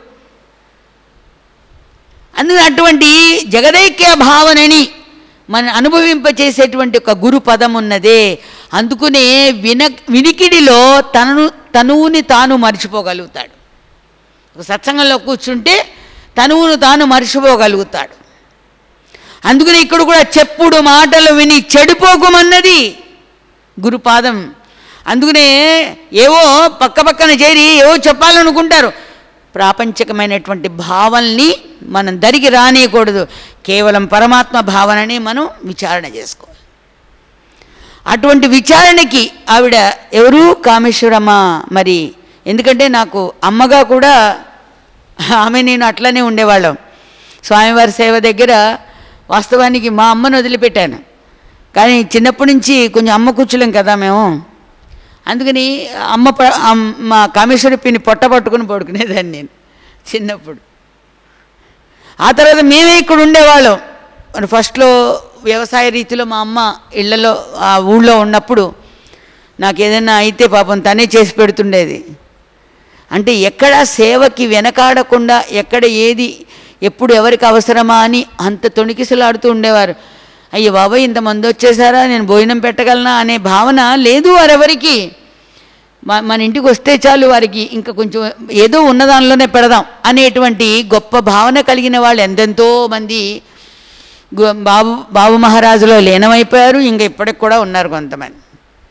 అందుకని అటువంటి జగదైక్య భావనని మనం అనుభవింపచేసేటువంటి ఒక గురు పదం ఉన్నదే. అందుకునే వినికిడిలో తనువుని తాను మర్చిపోగలుగుతాడు. ఒక సత్సంగంలో కూర్చుంటే తనువును తాను మర్చిపోగలుగుతాడు. అందుకని ఇక్కడ కూడా చెప్పుడు మాటలు విని చెడిపోకుమన్నది గురుపాదం. అందుకనే ఏవో పక్కన చేరి ఏవో చెప్పాలనుకుంటారు. ప్రాపంచికమైనటువంటి భావనల్ని మనం దరికి రానియకూడదు. కేవలం పరమాత్మ భావనని మనం విచారణ చేసుకోవాలి. అటువంటి విచారణకి ఆవిడ ఎవరు? కామేశ్వరమ్మ. మరి ఎందుకంటే నాకు అమ్మగా కూడా ఆమె నేను అట్లనే ఉండేవాళ్ళం. స్వామివారి సేవ దగ్గర వాస్తవానికి మా అమ్మను వదిలిపెట్టాను, కానీ చిన్నప్పటి నుంచి కొంచెం అమ్మ కూర్చోలేం కదా మేము. అందుకని మా కామేశ్వరి పిన్ని పొట్ట పట్టుకుని పడుకునేదాన్ని నేను చిన్నప్పుడు. ఆ తర్వాత మేమే ఇక్కడ ఉండేవాళ్ళం. మరి ఫస్ట్లో వ్యవసాయ రీతిలో మా అమ్మ ఇళ్లలో ఆ ఊళ్ళో ఉన్నప్పుడు నాకు ఏదైనా అయితే పాపం తనే చేసి పెడుతుండేది. అంటే ఎక్కడ సేవకి వెనకాడకుండా, ఎక్కడ ఏది ఎప్పుడు ఎవరికి అవసరమా అని అంత తొణికిసలాడుతూ ఉండేవారు. అయ్యో బాబాయ్ ఇంతమంది వచ్చేసారా, నేను భోజనం పెట్టగలనా అనే భావన లేదు వారెవరికి. మన ఇంటికి వస్తే చాలు, వారికి ఇంకా కొంచెం ఏదో ఉన్నదానిలోనే పెడదాం అనేటువంటి గొప్ప భావన కలిగిన వాళ్ళు ఎంతెంతో మంది బాబు మహారాజులో లీనమైపోయారు. ఇంకా ఇప్పటికి కూడా ఉన్నారు కొంతమంది.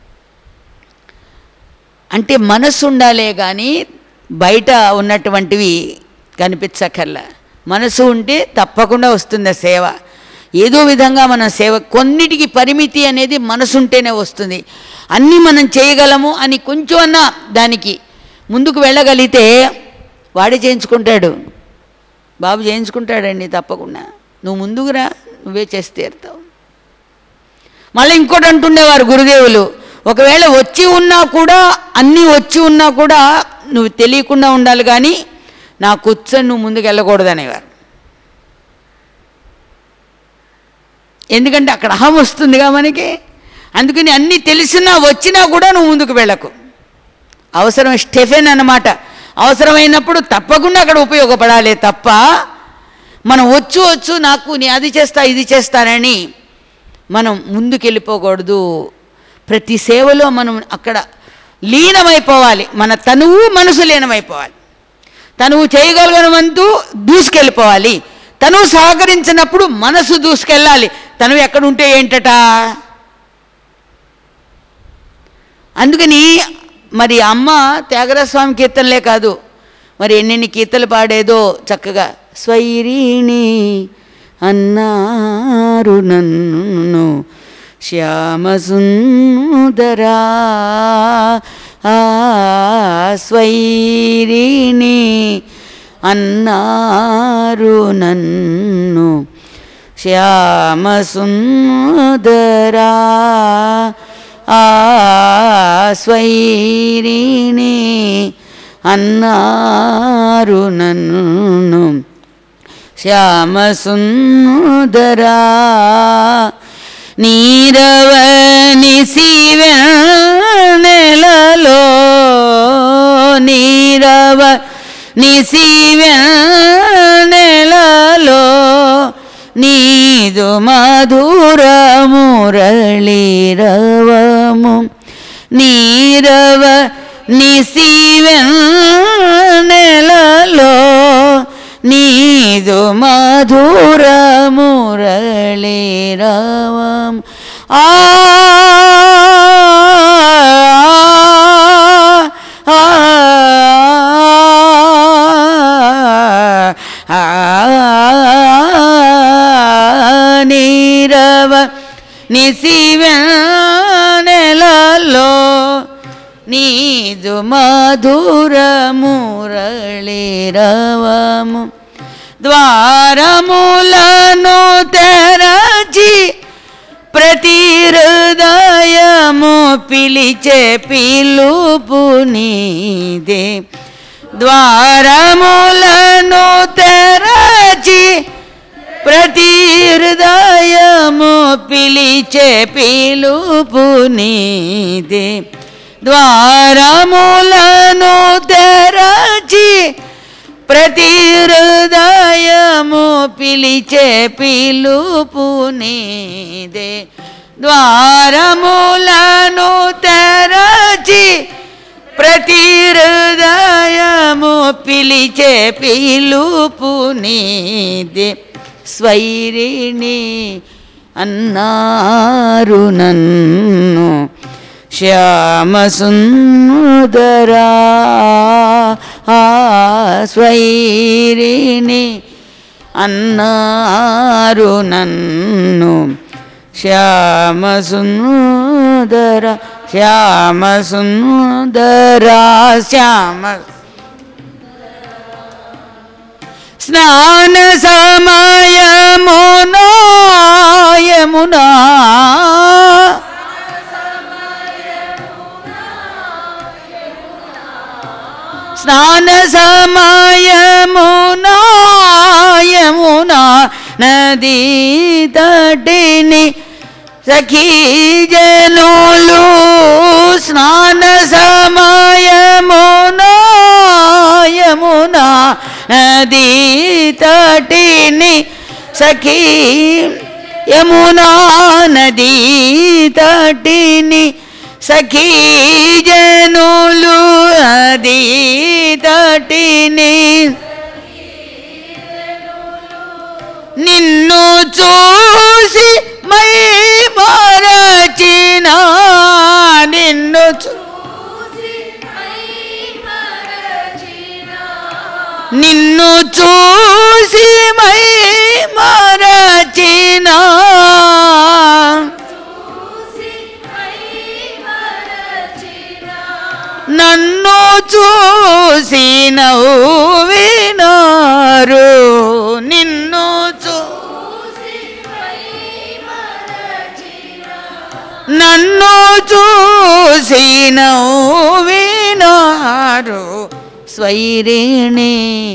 అంటే మనసు ఉండాలే కానీ బయట ఉన్నటువంటివి కనిపించక్కర్లా. మనసు ఉంటే తప్పకుండా వస్తుంది సేవ. ఏదో విధంగా మనం సేవ, కొన్నిటికి పరిమితి అనేది మనసు ఉంటేనే వస్తుంది. అన్నీ మనం చేయగలము అని కొంచెం అన్నా దానికి ముందుకు వెళ్ళగలిగితే వాడే చేయించుకుంటాడు, బాబు చేయించుకుంటాడండి తప్పకుండా. నువ్వు ముందుకురా, నువ్వే చేసి తీరుతావు. మళ్ళీ ఇంకోటి అంటుండేవారు గురుదేవులు, ఒకవేళ వచ్చి ఉన్నా కూడా, అన్నీ వచ్చి ఉన్నా కూడా నువ్వు తెలియకుండా ఉండాలి కానీ నా కూర్చొని నువ్వు ముందుకు వెళ్ళకూడదు అనేవారు. ఎందుకంటే అక్కడ అహం వస్తుందిగా మనకి. అందుకని అన్నీ తెలిసినా వచ్చినా కూడా నువ్వు ముందుకు వెళ్ళకు. అవసరం స్టెఫెన్ అన్నమాట. అవసరమైనప్పుడు తప్పకుండా అక్కడ ఉపయోగపడాలి తప్ప మనం వచ్చు నాకు నీ అది చేస్తా ఇది చేస్తానని మనం ముందుకెళ్ళిపోకూడదు. ప్రతి సేవలో మనం అక్కడ లీనమైపోవాలి. మన తనువు మనసు లీనమైపోవాలి. తనువు చేయగలిగినంతూ దూసుకెళ్ళిపోవాలి. తనువు సహకరించినప్పుడు మనసు దూసుకెళ్ళాలి. తనువు ఎక్కడుంటే ఏంటట. అందుకని మరి అమ్మ త్యాగరాజస్వామి కీర్తనలే కాదు, మరి ఎన్నెన్ని కీర్తనలు పాడేదో చక్కగా. స్వైరిణి అన్నారు నన్ను శ్యామసుందరా, స్వైరిణి అన్నారు నన్ను శ్యామసుందరా, స్వైరిణి అన్నారు నన్ను శ్యామసుందరా. నీరవని శివెనెలలో నీరవని శివెనెలలో నీదు మధుర మురళీరవము. నీరవని శివెనెలలో నీదు మధుర మురళీరవం. నీరవ నిశివెనెలలో నీదు మధుర మురళీరవము. ద్వారములను తెరచి ప్రతి హృదయము పిలిచే పిలుపు నీదే. ద్వారములను తెరచి ప్రతి హృదయము పిలిచే పిలుపు నీదే. ద్వారములను తెరచి ప్రతి హృదయము పిలిచే పిలుపు నీదే. ద్వారములను తెరచి ప్రతి హృదయము పిలిచే పిలుపు నీదే. స్వైరిణి అన్నారు నన్ను శ్యామసుందరా, స్వైరిణి అన్నారు నన్ను శ్యామసుందరా, శ్యామసుందరా, శ్యామ. స్నాన సమయమునా యమునా, స్నాన సమయమునా యమునా నదీ తటిని సఖీ జనులు. స్నాన సమయమునా యమునా నదీ తటిని సఖీ యమునా నదీ తటిని సఖీ జనులు. నదీ తటిని నిన్ను చూసి మై మరచిన నిన్ను నిన్ను చూసి మై మరచిన నన్ను చూసి నవ్వినారు నిన్ను నన్ను చూసి నవ్వినారు స్వైరిణి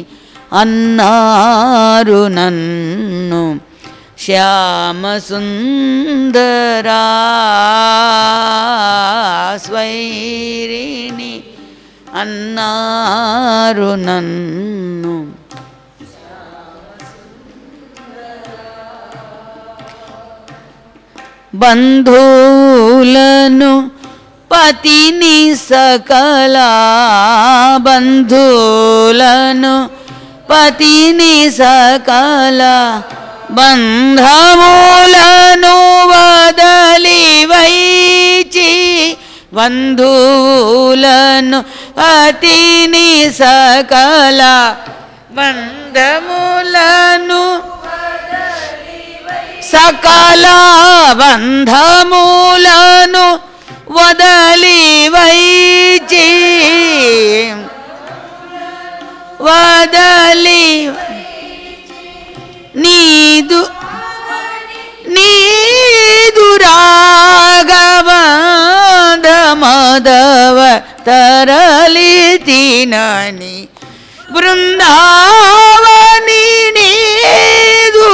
అన్నారు నన్ను శ్యామసుందరా స్వైరిణి అన్నారు నన్ను బంధువులను పతిని సకల బంధువులను పతిని సకల బంధములను వదలి వైచి బంధువులను పతిని సకల బంధములను సకల బంధములను వదలి వైచి వదలి నీదు రాగవంద మదవ తరలి తినని బృందావని నీదు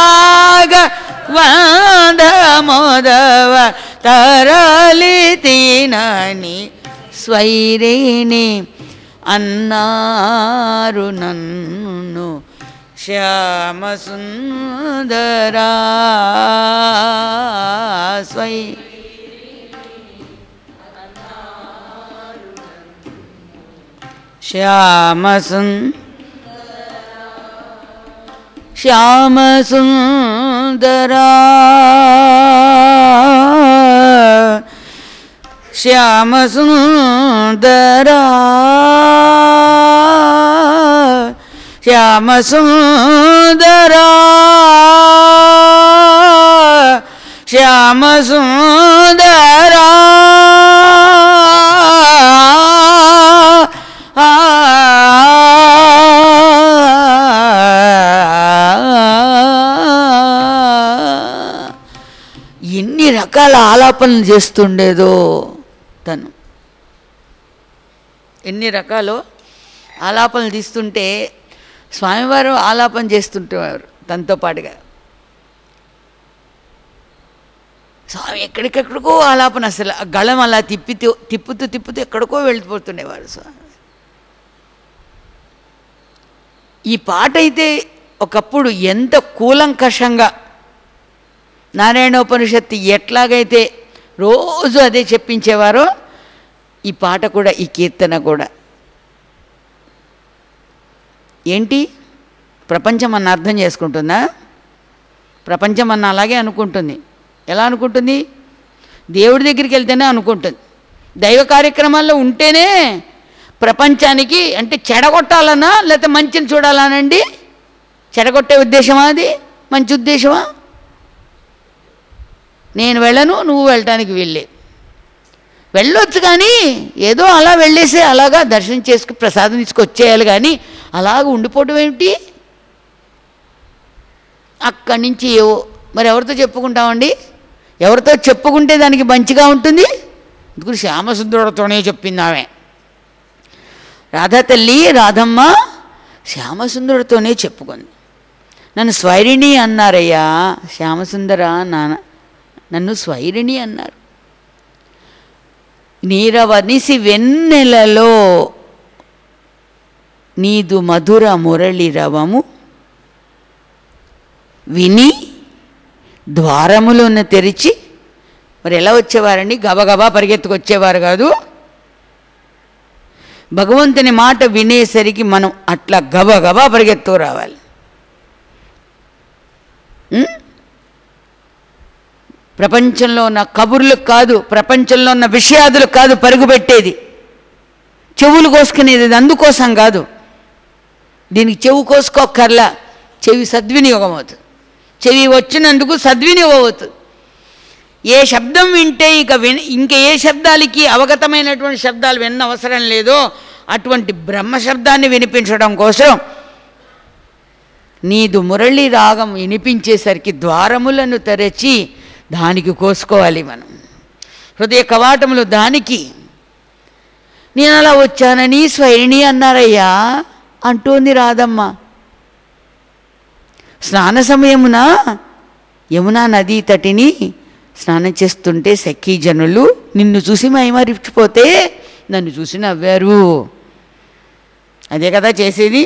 రాగవంద మదవ తరలి తినని స్వైరిణి అన్నారు నన్ను శ్యామసుందరా శ్యామసుందరా శ్యామసుందరా శ్యామసుందరా శ్యామసుందరా ఎన్ని రకాల ఆలాపనలు చేస్తుండేదో తను, ఎన్ని రకాలు ఆలాపనలు తీస్తుంటే స్వామివారు ఆలాపన చేస్తుంటేవారు తనతో పాటుగా. స్వామి ఎక్కడికెక్కడికో ఆలాపన, అసలు గళం అలా తిప్పుతూ ఎక్కడికో వెళ్ళిపోతుండేవారు స్వామి. ఈ పాట అయితే ఒకప్పుడు ఎంత కూలంకషంగా నారాయణోపనిషత్తు ఎట్లాగైతే రోజు అదే చెప్పించేవారో ఈ పాట కూడా, ఈ కీర్తన కూడా. ఏంటి ప్రపంచం అన్న అర్థం చేసుకుంటుందా? ప్రపంచం అన్న అలాగే అనుకుంటుంది. ఎలా అనుకుంటుంది? దేవుడి దగ్గరికి వెళ్తేనే అనుకుంటుంది. దైవ కార్యక్రమాల్లో ఉంటేనే ప్రపంచానికి, అంటే చెడగొట్టాలన్నా లేకపోతే మంచిని చూడాలనండి? చెడగొట్టే ఉద్దేశమా అది? మంచి ఉద్దేశమా? నేను వెళ్ళను, నువ్వు వెళ్ళటానికి వెళ్ళొచ్చు, కానీ ఏదో అలా వెళ్ళేసి అలాగా దర్శనం చేసుకుని ప్రసాదం తీసుకొచ్చేయాలి, కానీ అలాగ ఉండిపోవడం ఏమిటి? అక్కడి నుంచి ఏవో మరి ఎవరితో చెప్పుకుంటామండి? ఎవరితో చెప్పుకుంటే దానికి మంచిగా ఉంటుంది? అందుకు శ్యామసుందరుడితోనే చెప్పింది ఆమె. రాధా తల్లి రాధమ్మ శ్యామసుందరుడితోనే చెప్పుకుంది. నన్ను స్వైరిణి అన్నారయ్యా, శ్యామసుందర నాన్న నన్ను స్వైరిణి అన్నారు. నీరవనిసి వెన్నెలలో నీదు మధుర మురళి రవము విని ద్వారములను తెరిచి, మరి ఎలా వచ్చేవారండి? గబగబా పరిగెత్తుకొచ్చేవారు కాదు. భగవంతుని మాట వినేసరికి మనం అట్లా గబగబా పరిగెత్తు రావాలి. ప్రపంచంలో ఉన్న కబుర్లకు కాదు, ప్రపంచంలో ఉన్న విషయాదులకు కాదు పరుగుపెట్టేది, చెవులు కోసుకునేది. అందుకోసం కాదు, దీనికి చెవు కోసుకోకర్లా, చెవి సద్వినియోగం అవుతుంది. చెవి వచ్చినందుకు సద్వినియోగం అవుతుంది. ఏ శబ్దం వింటే ఇంక ఏ శబ్దాలకి అవగతమైనటువంటి శబ్దాలు విన్న అవసరం లేదో అటువంటి బ్రహ్మశబ్దాన్ని వినిపించడం కోసం నీదు మురళి రాగం వినిపించేసరికి ద్వారములను తెరచి దానికి కోసుకోవాలి మనం. హృదయ కవాటములు దానికి. నేను అలా వచ్చానని స్వైరిణి అన్నారయ్యా అంటోంది రాధమ్మ. స్నాన సమయమున యమునా నదీ తటిని స్నానం చేస్తుంటే సఖీ జనులు నిన్ను చూసి మైమరిచిపోతే నన్ను చూసి నవ్వారు. అదే కదా చేసేది,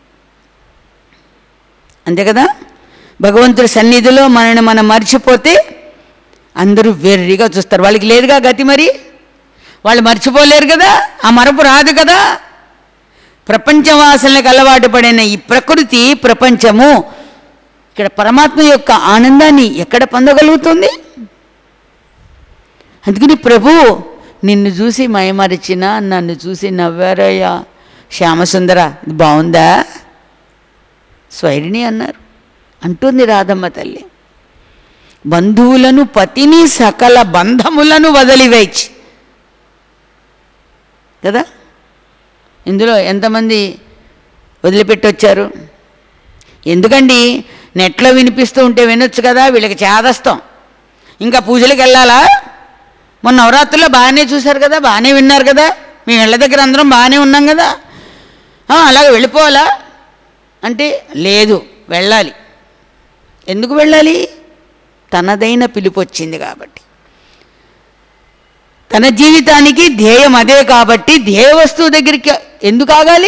అంతే కదా. భగవంతుడి సన్నిధిలో మనని మనం మర్చిపోతే అందరూ వెర్రిగా చూస్తారు. వాళ్ళకి లేదుగా గతి, మరి వాళ్ళు మర్చిపోలేరు కదా, ఆ మరపు రాదు కదా. ప్రపంచవాసనలకు అలవాటు పడిన ఈ ప్రకృతి ప్రపంచము ఇక్కడ పరమాత్మ యొక్క ఆనందాన్ని ఎక్కడ పొందగలుగుతుంది? అందుకని ప్రభు నిన్ను చూసి మైమరిచిన, నన్ను చూసి నవ్వారయ్యా శ్యామసుందర, ఇది బాగుందా? స్వైరిణి అన్నారు అంటుంది రాధమ్మ తల్లి. బంధువులను పతిని సకల బంధములను వదిలివేచి కదా. ఇందులో ఎంతమంది వదిలిపెట్టొచ్చారు? ఎందుకండి, నెట్లో వినిపిస్తూ ఉంటే వినొచ్చు కదా, వీళ్ళకి చేదస్తాం. ఇంకా పూజలకు వెళ్ళాలా? మొన్న నవరాత్రుల్లో బాగానే చూశారు కదా, బాగానే విన్నారు కదా, మేము ఇళ్ళ దగ్గర అందరం బాగానే ఉన్నాం కదా, అలాగే వెళ్ళిపోవాలా అంటే లేదు, వెళ్ళాలి. ఎందుకు వెళ్ళాలి? తనదైన పిలుపు వచ్చింది కాబట్టి, తన జీవితానికి ధ్యేయం అదే కాబట్టి ధ్యేయ వస్తువు దగ్గరికి ఎందుకు ఆగాలి?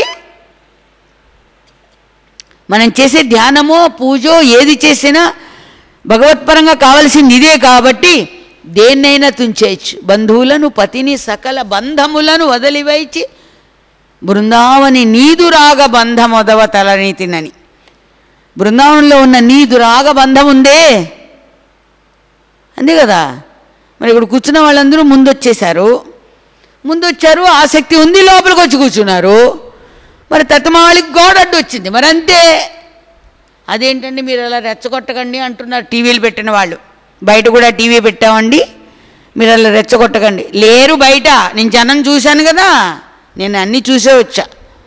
మనం చేసే ధ్యానమో పూజో ఏది చేసినా భగవత్పరంగా కావలసింది ఇదే కాబట్టి దేన్నైనా తుంచేయచ్చు. బంధువులను పతిని సకల బంధములను వదిలివేచి బృందావని నీదు రాగ బంధమొదవ తలనీతినని. బృందావనంలో ఉన్న నీదు రాగ బంధం ఉందే, అంతే కదా. మరి ఇక్కడ కూర్చున్న వాళ్ళందరూ ముందొచ్చారు, ఆసక్తి ఉంది, లోపలికి వచ్చి కూర్చున్నారు. మరి తత్తమావళికి గోడ అడ్డు వచ్చింది, మరి అంతే. అదేంటండి మీరు అలా రెచ్చగొట్టకండి అంటున్నారు టీవీలు పెట్టిన వాళ్ళు. బయట కూడా టీవీ పెట్టామండి, మీరు అలా రెచ్చగొట్టకండి. లేరు బయట, నేను జనం చూశాను కదా, నేను అన్నీ చూసే వచ్చా.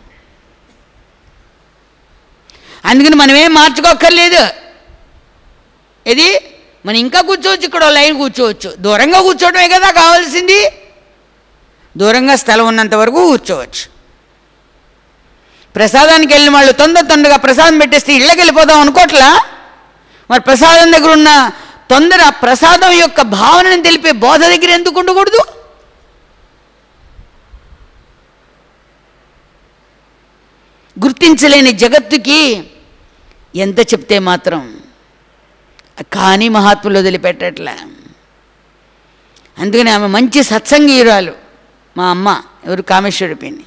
అందుకని మనమేం మార్చుకోక్కర్లేదు. ఇది మనం ఇంకా కూర్చోవచ్చు, ఇక్కడ లైన్ కూర్చోవచ్చు. దూరంగా కూర్చోవడమే కదా కావాల్సింది. దూరంగా స్థలం ఉన్నంత వరకు కూర్చోవచ్చు. ప్రసాదానికి వెళ్ళిన వాళ్ళు తొందరగా ప్రసాదం పెట్టేస్తే ఇళ్ళకి వెళ్ళిపోదాం అనుకోవట్లా? మరి ప్రసాదం దగ్గర ఉన్న తొందర ప్రసాదం యొక్క భావనను తెలిపే బోధ దగ్గర ఎందుకు ఉండకూడదు? గుర్తించలేని జగత్తుకి ఎంత చెప్తే మాత్రం కానీ మహాత్ములు వదిలిపెట్టట్లే. అందుకని ఆమె మంచి సత్సంగీయురాలు మా అమ్మ, ఎవరు కామేశ్వరి పిన్ని.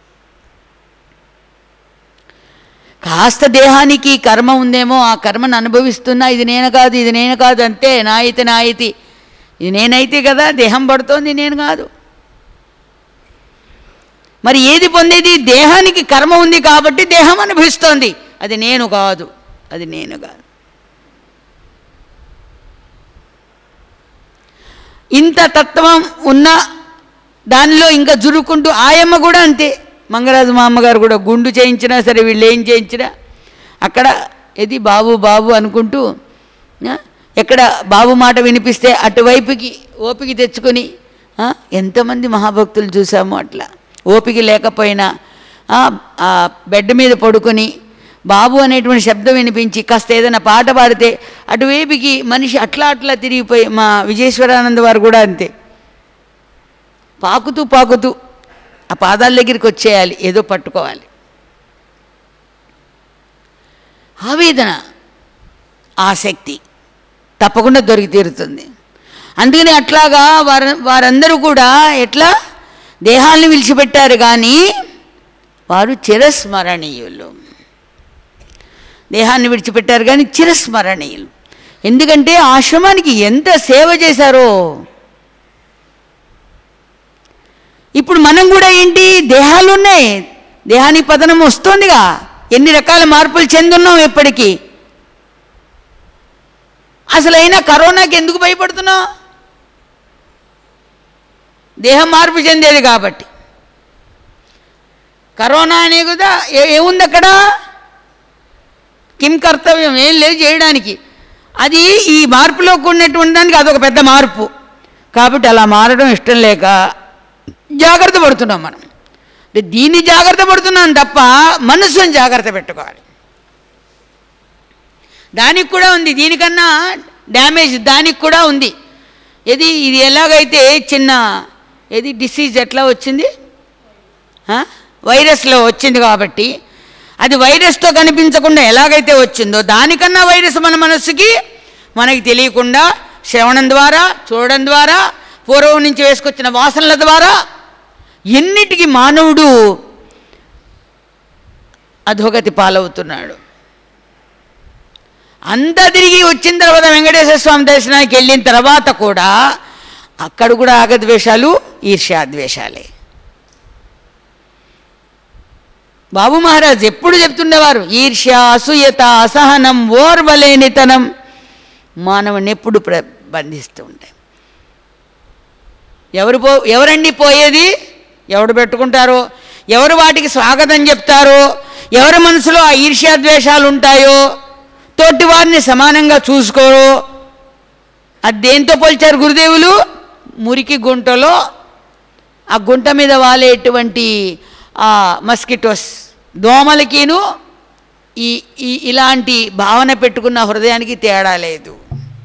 కాస్త దేహానికి కర్మ ఉందేమో, ఆ కర్మను అనుభవిస్తున్నా ఇది నేను కాదు అంతే. నాయితి ఇది నేనైతే కదా దేహం పడుతోంది, నేను కాదు. మరి ఏది పొందేది? దేహానికి కర్మ ఉంది కాబట్టి దేహం అనుభవిస్తోంది, అది నేను కాదు. ఇంత తత్వం ఉన్న దానిలో ఇంకా జురుకుంటూ ఆయమ్మ కూడా అంతే. మంగరాజు మా అమ్మగారు కూడా గుండు చేయించినా సరే, వీళ్ళు ఏం చేయించినా అక్కడ ఇది బాబు అనుకుంటూ, ఎక్కడ బాబు మాట వినిపిస్తే అటువైపుకి ఓపిక తెచ్చుకొని, ఎంతమంది మహాభక్తులు చూసాము అట్లా. ఓపిక లేకపోయినా బెడ్ మీద పడుకొని బాబు అనేటువంటి శబ్దం వినిపించి కాస్త ఏదైనా పాట పాడితే అటువైపుకి మనిషి అట్లా తిరిగిపోయి. మా విజయేశ్వరానంద వారు కూడా అంతే, పాకుతూ ఆ పాదాల దగ్గరికి వచ్చేయాలి, ఏదో పట్టుకోవాలి. ఆవేదన, ఆసక్తి తప్పకుండా దొరికి తీరుతుంది. అందుకని అట్లాగా వారందరూ కూడా ఎట్లా దేహాలను విడిచిపెట్టారు కానీ వారు చిరస్మరణీయులు. దేహాన్ని విడిచిపెట్టారు కానీ చిరస్మరణీయులు. ఎందుకంటే ఆశ్రమానికి ఎంత సేవ చేశారో. ఇప్పుడు మనం కూడా ఏంటి, దేహాలు ఉన్నాయి, దేహానికి పతనం వస్తుందిగా, ఎన్ని రకాల మార్పులు చెందున్నాం ఎప్పటికీ. అసలు అయినా కరోనాకి ఎందుకు భయపడుతున్నాం? దేహం మార్పు చెందేది కాబట్టి. కరోనా అనే కదా ఏముంది అక్కడ, కిం కర్తవ్యం, ఏం లేదు చేయడానికి. అది ఈ మార్పులో కూడినటువంటి దానికి అదొక పెద్ద మార్పు. కాబట్టి అలా మారడం ఇష్టం లేక జాగ్రత్త పడుతున్నాం మనం. దీన్ని జాగ్రత్త పడుతున్నాం తప్ప మనసుని జాగ్రత్త పెట్టుకోవాలి. దానికి కూడా ఉంది, దీనికన్నా డ్యామేజ్ దానికి కూడా ఉంది. ఇది ఎలాగైతే చిన్న డిసీజ్ ఎట్లా వచ్చింది, వైరస్లో వచ్చింది కాబట్టి, అది వైరస్తో కనిపించకుండా ఎలాగైతే వచ్చిందో దానికన్నా వైరస్ మన మనస్సుకి మనకి తెలియకుండా శ్రవణం ద్వారా, చూడడం ద్వారా, పూర్వం నుంచి వేసుకొచ్చిన వాసనల ద్వారా ఎన్నిటికీ మానవుడు అధోగతి పాలవుతున్నాడు. అంతా తిరిగి వచ్చిన తర్వాత వెంకటేశ్వర స్వామి దర్శనానికి వెళ్ళిన తర్వాత కూడా అక్కడ కూడా ఆగద్వేషాలు, ఈర్ష్యాద్వేషాలే. బాబు మహారాజ్ ఎప్పుడు చెప్తుండేవారు, ఈర్ష్య, అసూయత, అసహనం, ఓర్వలేనితనం మానవుని ఎప్పుడు బంధిస్తూ ఉంటాయి. ఎవరండి పోయేది, ఎవడు పెట్టుకుంటారో, ఎవరు వాటికి స్వాగతం చెప్తారో, ఎవరి మనసులో ఆ ఈర్ష్యాద్వేషాలు ఉంటాయో, తోటి వారిని సమానంగా చూసుకోరో. అది దేంతో పోల్చారు గురుదేవులు? మురికి గుంటలో ఆ గుంట మీద వాలేటువంటి మస్కిటోస్, దోమలకిను ఇలాంటి భావన పెట్టుకున్న హృదయానికి తేడా లేదు.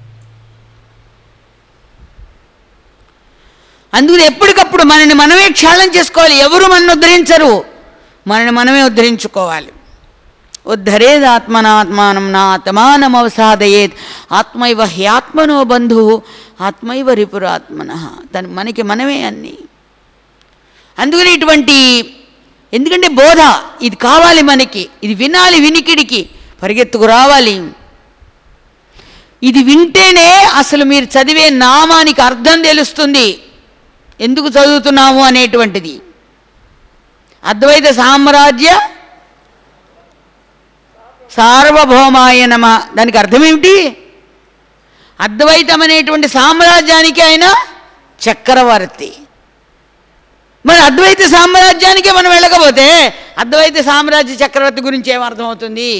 అందుకని ఎప్పటికప్పుడు మనని మనమే క్షాళన చేసుకోవాలి. ఎవరు మనని ఉద్ధరించరు, మనని మనమే ఉద్ధరించుకోవాలి. ఉద్ధరేద్ ఆత్మనాత్మానం నాత్మానమవసాదయేత్ ఆత్మైవ హ్యాత్మనో బంధు ఆత్మైవ రిపురాత్మన. మనకి మనమే అన్నీ. అందుకని ఎందుకంటే బోధ ఇది కావాలి మనకి, ఇది వినాలి, వినికిడికి పరిగెత్తుకు రావాలి. ఇది వింటేనే అసలు మీరు చదివే నామానికి అర్థం తెలుస్తుంది, ఎందుకు చదువుతున్నాము అనేటువంటిది. అద్వైత సామ్రాజ్య సార్వభౌమాయ నమః, దానికి అర్థం ఏమిటి? అద్వైతం అనేటువంటి సామ్రాజ్యానికి ఆయన చక్రవర్తి. మరి అద్వైత సామ్రాజ్యానికే మనం వెళ్ళకపోతే అద్వైత సామ్రాజ్య చక్రవర్తి గురించి ఏమర్థమవుతుంది?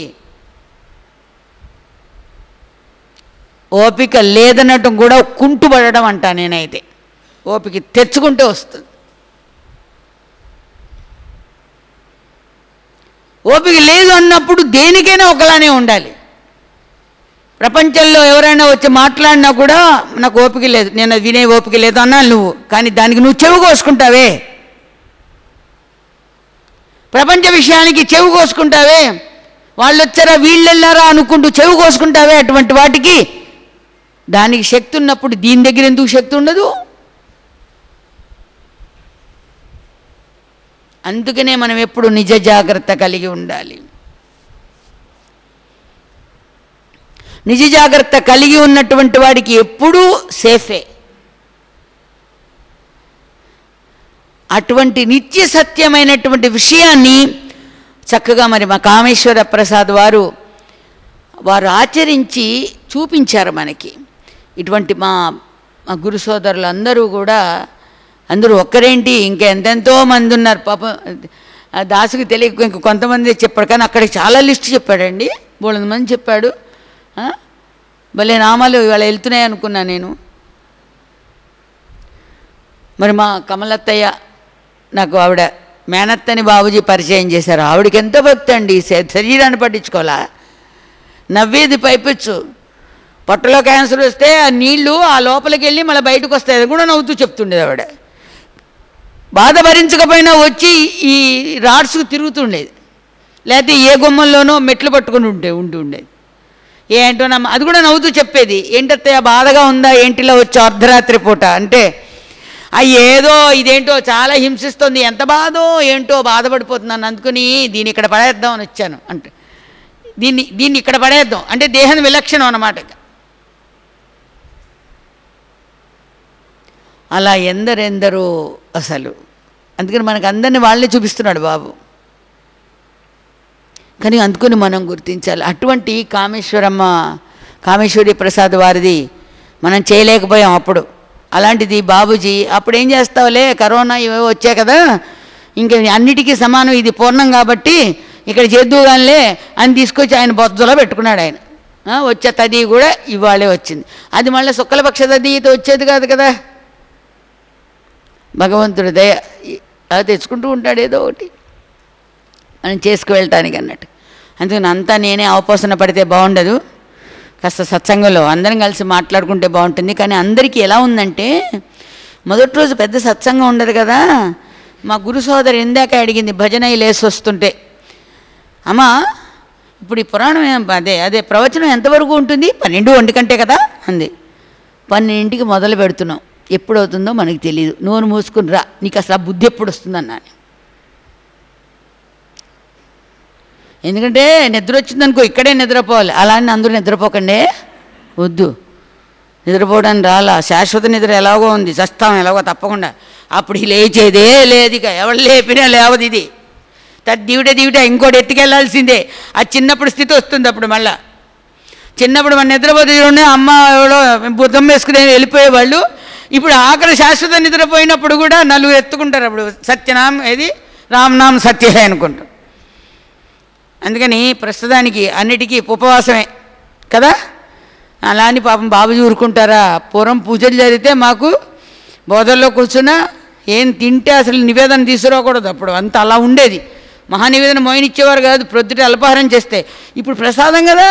ఓపిక లేదనటం కూడా కుంటుపడడం అంట. నేనైతే ఓపిక తెచ్చుకుంటే వస్తుంది. ఓపిక లేదు అన్నప్పుడు దేనికైనా ఒకలానే ఉండాలి. ప్రపంచంలో ఎవరైనా వచ్చి మాట్లాడినా కూడా నాకు ఓపిక లేదు, నేను అది వినే ఓపిక లేదు అన్నాను నువ్వు, కానీ దానికి నువ్వు చెవి కోసుకుంటావే. ప్రపంచ విషయానికి చెవి కోసుకుంటావే, వాళ్ళు వచ్చారా వీళ్ళు వెళ్ళారా అనుకుంటూ చెవి కోసుకుంటావే. అటువంటి వాటికి దానికి శక్తి ఉన్నప్పుడు దీని దగ్గర ఎందుకు శక్తి ఉండదు? అందుకనే మనం ఎప్పుడు నిజ జాగ్రత్త కలిగి ఉండాలి. నిజ జాగ్రత్త కలిగి ఉన్నటువంటి వాడికి ఎప్పుడూ సేఫే. అటువంటి నిత్య సత్యమైనటువంటి విషయాన్ని చక్కగా మరి మా కామేశ్వర ప్రసాద్ వారు ఆచరించి చూపించారు మనకి. ఇటువంటి మా గురు సోదరులు అందరూ కూడా, అందరూ ఒక్కరేంటి, ఇంకా ఎంతెంతో మంది ఉన్నారు. పాపం దాసుకి తెలియక ఇంక కొంతమంది చెప్పాడు, కానీ అక్కడికి చాలా లిస్ట్ చెప్పాడండి, బోళ్ళంత మంది చెప్పాడు. భలే నామాలు ఇవాళ వెళ్తున్నాయి అనుకున్నా నేను. మరి మా కమలత్తయ్య నాకు ఆవిడ మేనత్తని బాబుజీ పరిచయం చేశారు. ఆవిడకి ఎంత భక్తి అండి, శరీరాన్ని పట్టించుకోవాలా, నవ్వేది పైపెచ్చు. పొట్టలో క్యాన్సర్ వస్తే ఆ నీళ్లు ఆ లోపలికి వెళ్ళి మళ్ళీ బయటకు వస్తాయి, అది కూడా నవ్వుతూ చెప్తుండేది ఆవిడ. బాధ భరించకపోయినా వచ్చి ఈ రాడ్స్కు తిరుగుతుండేది, లేకపోతే ఏ గుమ్మంలోనో మెట్లు పట్టుకుని ఉంటుండేది. ఏంటోనమ్మ అది కూడా నవ్వుతూ చెప్పేది. ఏంటత్తయ్య బాధగా ఉందా, ఏంటిలో వచ్చి అర్ధరాత్రి పూట అంటే, ఏదో ఇదేంటో చాలా హింసిస్తుంది, ఎంత బాధో ఏంటో బాధపడిపోతున్నాను, అందుకని దీన్ని ఇక్కడ పడేద్దాం అని వచ్చాను అంటే, దీన్ని ఇక్కడ పడేద్దాం అంటే దేహం విలక్షణం అన్నమాట. అలా ఎందరెందరో అసలు. అందుకని మనకు అందరినీ వాళ్ళే చూపిస్తున్నాడు బాబు. కానీ అందుకని మనం గుర్తించాలి. అటువంటి కామేశ్వరి ప్రసాద్ వారిది మనం చేయలేకపోయాం అప్పుడు. అలాంటిది బాబూజీ అప్పుడు ఏం చేస్తావులే, కరోనా ఇవే వచ్చాయి కదా, ఇంక అన్నిటికీ సమానం, ఇది పూర్ణం కాబట్టి ఇక్కడ చేద్దుగానిలే అని తీసుకొచ్చి ఆయన బొద్దలో పెట్టుకున్నాడు. ఆయన వచ్చే తది కూడా ఇవాళే వచ్చింది. అది మళ్ళీ శుక్లపక్ష తదితో వచ్చేది కాదు కదా. భగవంతుడి దయ అలా తెచ్చుకుంటూ ఉంటాడు ఏదో ఒకటి మనం చేసుకువెళ్ళటానికి అన్నట్టు. అందుకని అంతా నేనే అవపోసన పడితే బాగుండదు. కాస్త సత్సంగంలో అందరం కలిసి మాట్లాడుకుంటే బాగుంటుంది. కానీ అందరికీ ఎలా ఉందంటే, మొదటి రోజు పెద్ద సత్సంగం ఉండదు కదా. మా గురు సోదరు ఇందాక అడిగింది భజన లేసి వస్తుంటే, అమ్మా ఇప్పుడు ఈ పురాణం అదే ప్రవచనం ఎంతవరకు ఉంటుంది? 12-1 గంటే కదా అంది. 12కి మొదలు పెడుతున్నాం, ఎప్పుడవుతుందో మనకి తెలియదు, నోరు మూసుకుని రా, నీకు అసలు ఆ బుద్ధి ఎప్పుడు వస్తుందన్నాను. ఎందుకంటే నిద్ర వచ్చిందనుకో ఇక్కడే నిద్రపోవాలి. అలా అని అందరూ నిద్రపోకండి, వద్దు. నిద్రపోవడానికి రాలా, శాశ్వత నిద్ర ఎలాగో ఉంది, చస్తాం ఎలాగో తప్పకుండా. అప్పుడు లేచేదే లేదు, ఇక ఎవరు లేపినా లేవదు. ఇది దివిట ఇంకోటి ఎత్తుకెళ్లాల్సిందే. అది చిన్నప్పుడు స్థితి వస్తుంది. అప్పుడు మళ్ళా చిన్నప్పుడు మన నిద్రపోతే అమ్మ ఎవడో బుద్ధం వేసుకుని వెళ్ళిపోయేవాళ్ళు. ఇప్పుడు ఆఖరి శాశ్వత నిద్రపోయినప్పుడు కూడా నలుగురు ఎత్తుకుంటారు. అప్పుడు సత్యనామ్ ఏది రామ్నామ్ సత్యహ అనుకుంటారు. అందుకని ప్రస్తుతానికి అన్నిటికీ ఉపవాసమే కదా. అలా అని పాపం బాబుజీ ఊరుకుంటారా? పూర్వం పూజలు జరిగితే మాకు బోధల్లో కూర్చున్నా ఏం తింటే అసలు నివేదన తీసుకురాకూడదు. అప్పుడు అంత అలా ఉండేది. మహానివేదన మోయనిచ్చేవారు కాదు ప్రొద్దుట అల్పాహారం చేస్తే. ఇప్పుడు ప్రసాదం కదా,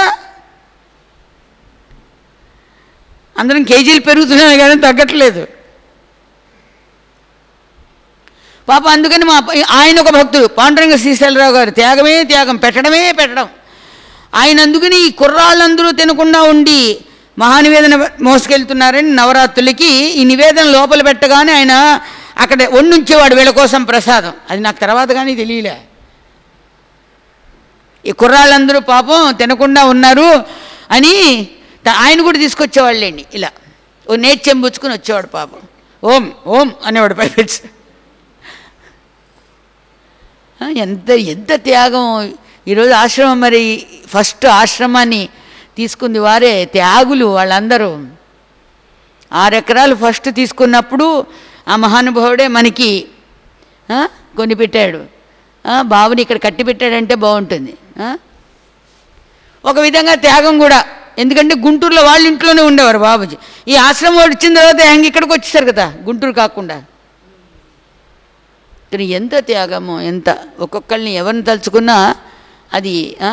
అందరం కేజీలు పెరుగుతున్నాయి కానీ తగ్గట్లేదు పాప. అందుకని ఆయన ఒక భక్తుడు పాండురంగ శ్రీశైలరావు గారు త్యాగమే త్యాగం, పెట్టడమే పెట్టడం. ఆయన అందుకని ఈ కుర్రాళ్ళందరూ తినకుండా ఉండి మహానివేదన మోసుకెళ్తున్నారని నవరాత్రులకి ఈ నివేదన లోపల పెట్టగానే ఆయన అక్కడ వండుంచేవాడు వీళ్ళ కోసం ప్రసాదం. అది నాకు తర్వాత కానీ తెలియలే. ఈ కుర్రాళ్ళందరూ పాపం తినకుండా ఉన్నారు అని ఆయన కూడా తీసుకొచ్చేవాళ్ళండి. ఇలా ఓ నేత్యం పుచ్చుకొని వచ్చేవాడు పాపం. ఓం ఓం అనేవాడు పైపెచ్చి. ఎంత ఎంత త్యాగం. ఈరోజు ఆశ్రమం, మరి ఫస్ట్ ఆశ్రమాన్ని తీసుకుంది వారే, త్యాగులు వాళ్ళందరూ. 6 ఎకరాలు ఫస్ట్ తీసుకున్నప్పుడు ఆ మహానుభావుడే మనకి కొని పెట్టాడు. బాబుని ఇక్కడ కట్టి పెట్టాడంటే బాగుంటుంది. ఒక విధంగా త్యాగం కూడా. ఎందుకంటే గుంటూరులో వాళ్ళ ఇంట్లోనే ఉండేవారు బాబుజీ. ఈ ఆశ్రమం వచ్చిన తర్వాత ఇక్కడికి వచ్చేసారు కదా, గుంటూరు కాకుండా. కానీ ఎంత త్యాగమో, ఎంత ఒక్కొక్కరిని ఎవరిని తలుచుకున్నా అది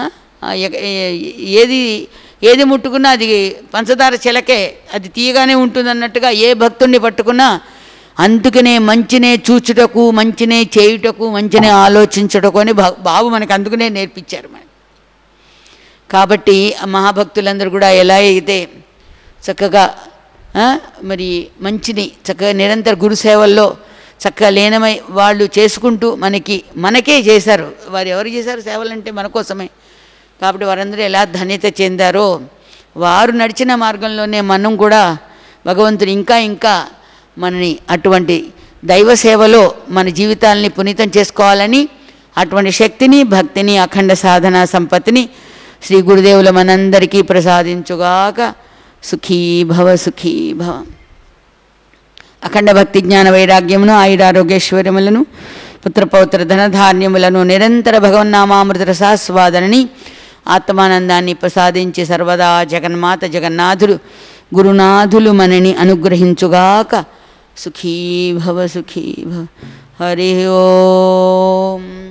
ఏది ముట్టుకున్నా అది పంచదార చిలకే, అది తీయగానే ఉంటుందన్నట్టుగా ఏ భక్తుడిని పట్టుకున్నా. అందుకనే మంచినే చూచుటకు, మంచినే చేయుటకు, మంచినే ఆలోచించుటకు అని బాబు మనకు అందుకనే నేర్పించారు మనకి. కాబట్టి మహాభక్తులందరూ కూడా ఎలా అయితే చక్కగా మరి మంచిని చక్కగా నిరంతర గురుసేవల్లో చక్కగా లీనమై వాళ్ళు చేసుకుంటూ మనకే చేశారు. వారు ఎవరు చేశారు సేవలంటే మన కోసమే. కాబట్టి వారందరూ ఎలా ధన్యత చెందారో, వారు నడిచిన మార్గంలోనే మనం కూడా భగవంతుడు ఇంకా ఇంకా మనని అటువంటి దైవ సేవలో మన జీవితాలని పునీతం చేసుకోవాలని, అటువంటి శక్తిని, భక్తిని, అఖండ సాధన సంపత్తిని శ్రీ గురుదేవుల మనందరికీ ప్రసాదించుగాక. సుఖీ భవ, సుఖీ భవ. అఖండ భక్తి జ్ఞాన వైరాగ్యమును, ఆయురారోగ్యేశ్వర్యములను, పుత్రపౌత్ర ధనధాన్యములను, నిరంతర భగవన్నామామృత రసాస్వాదనని, ఆత్మానందాన్ని ప్రసాదించి సర్వదా జగన్మాత జగన్నాథుడు గురునాథులు మనని అనుగ్రహించుగాక. సుఖీ భవ, సుఖీ భవ. హరి ఓం.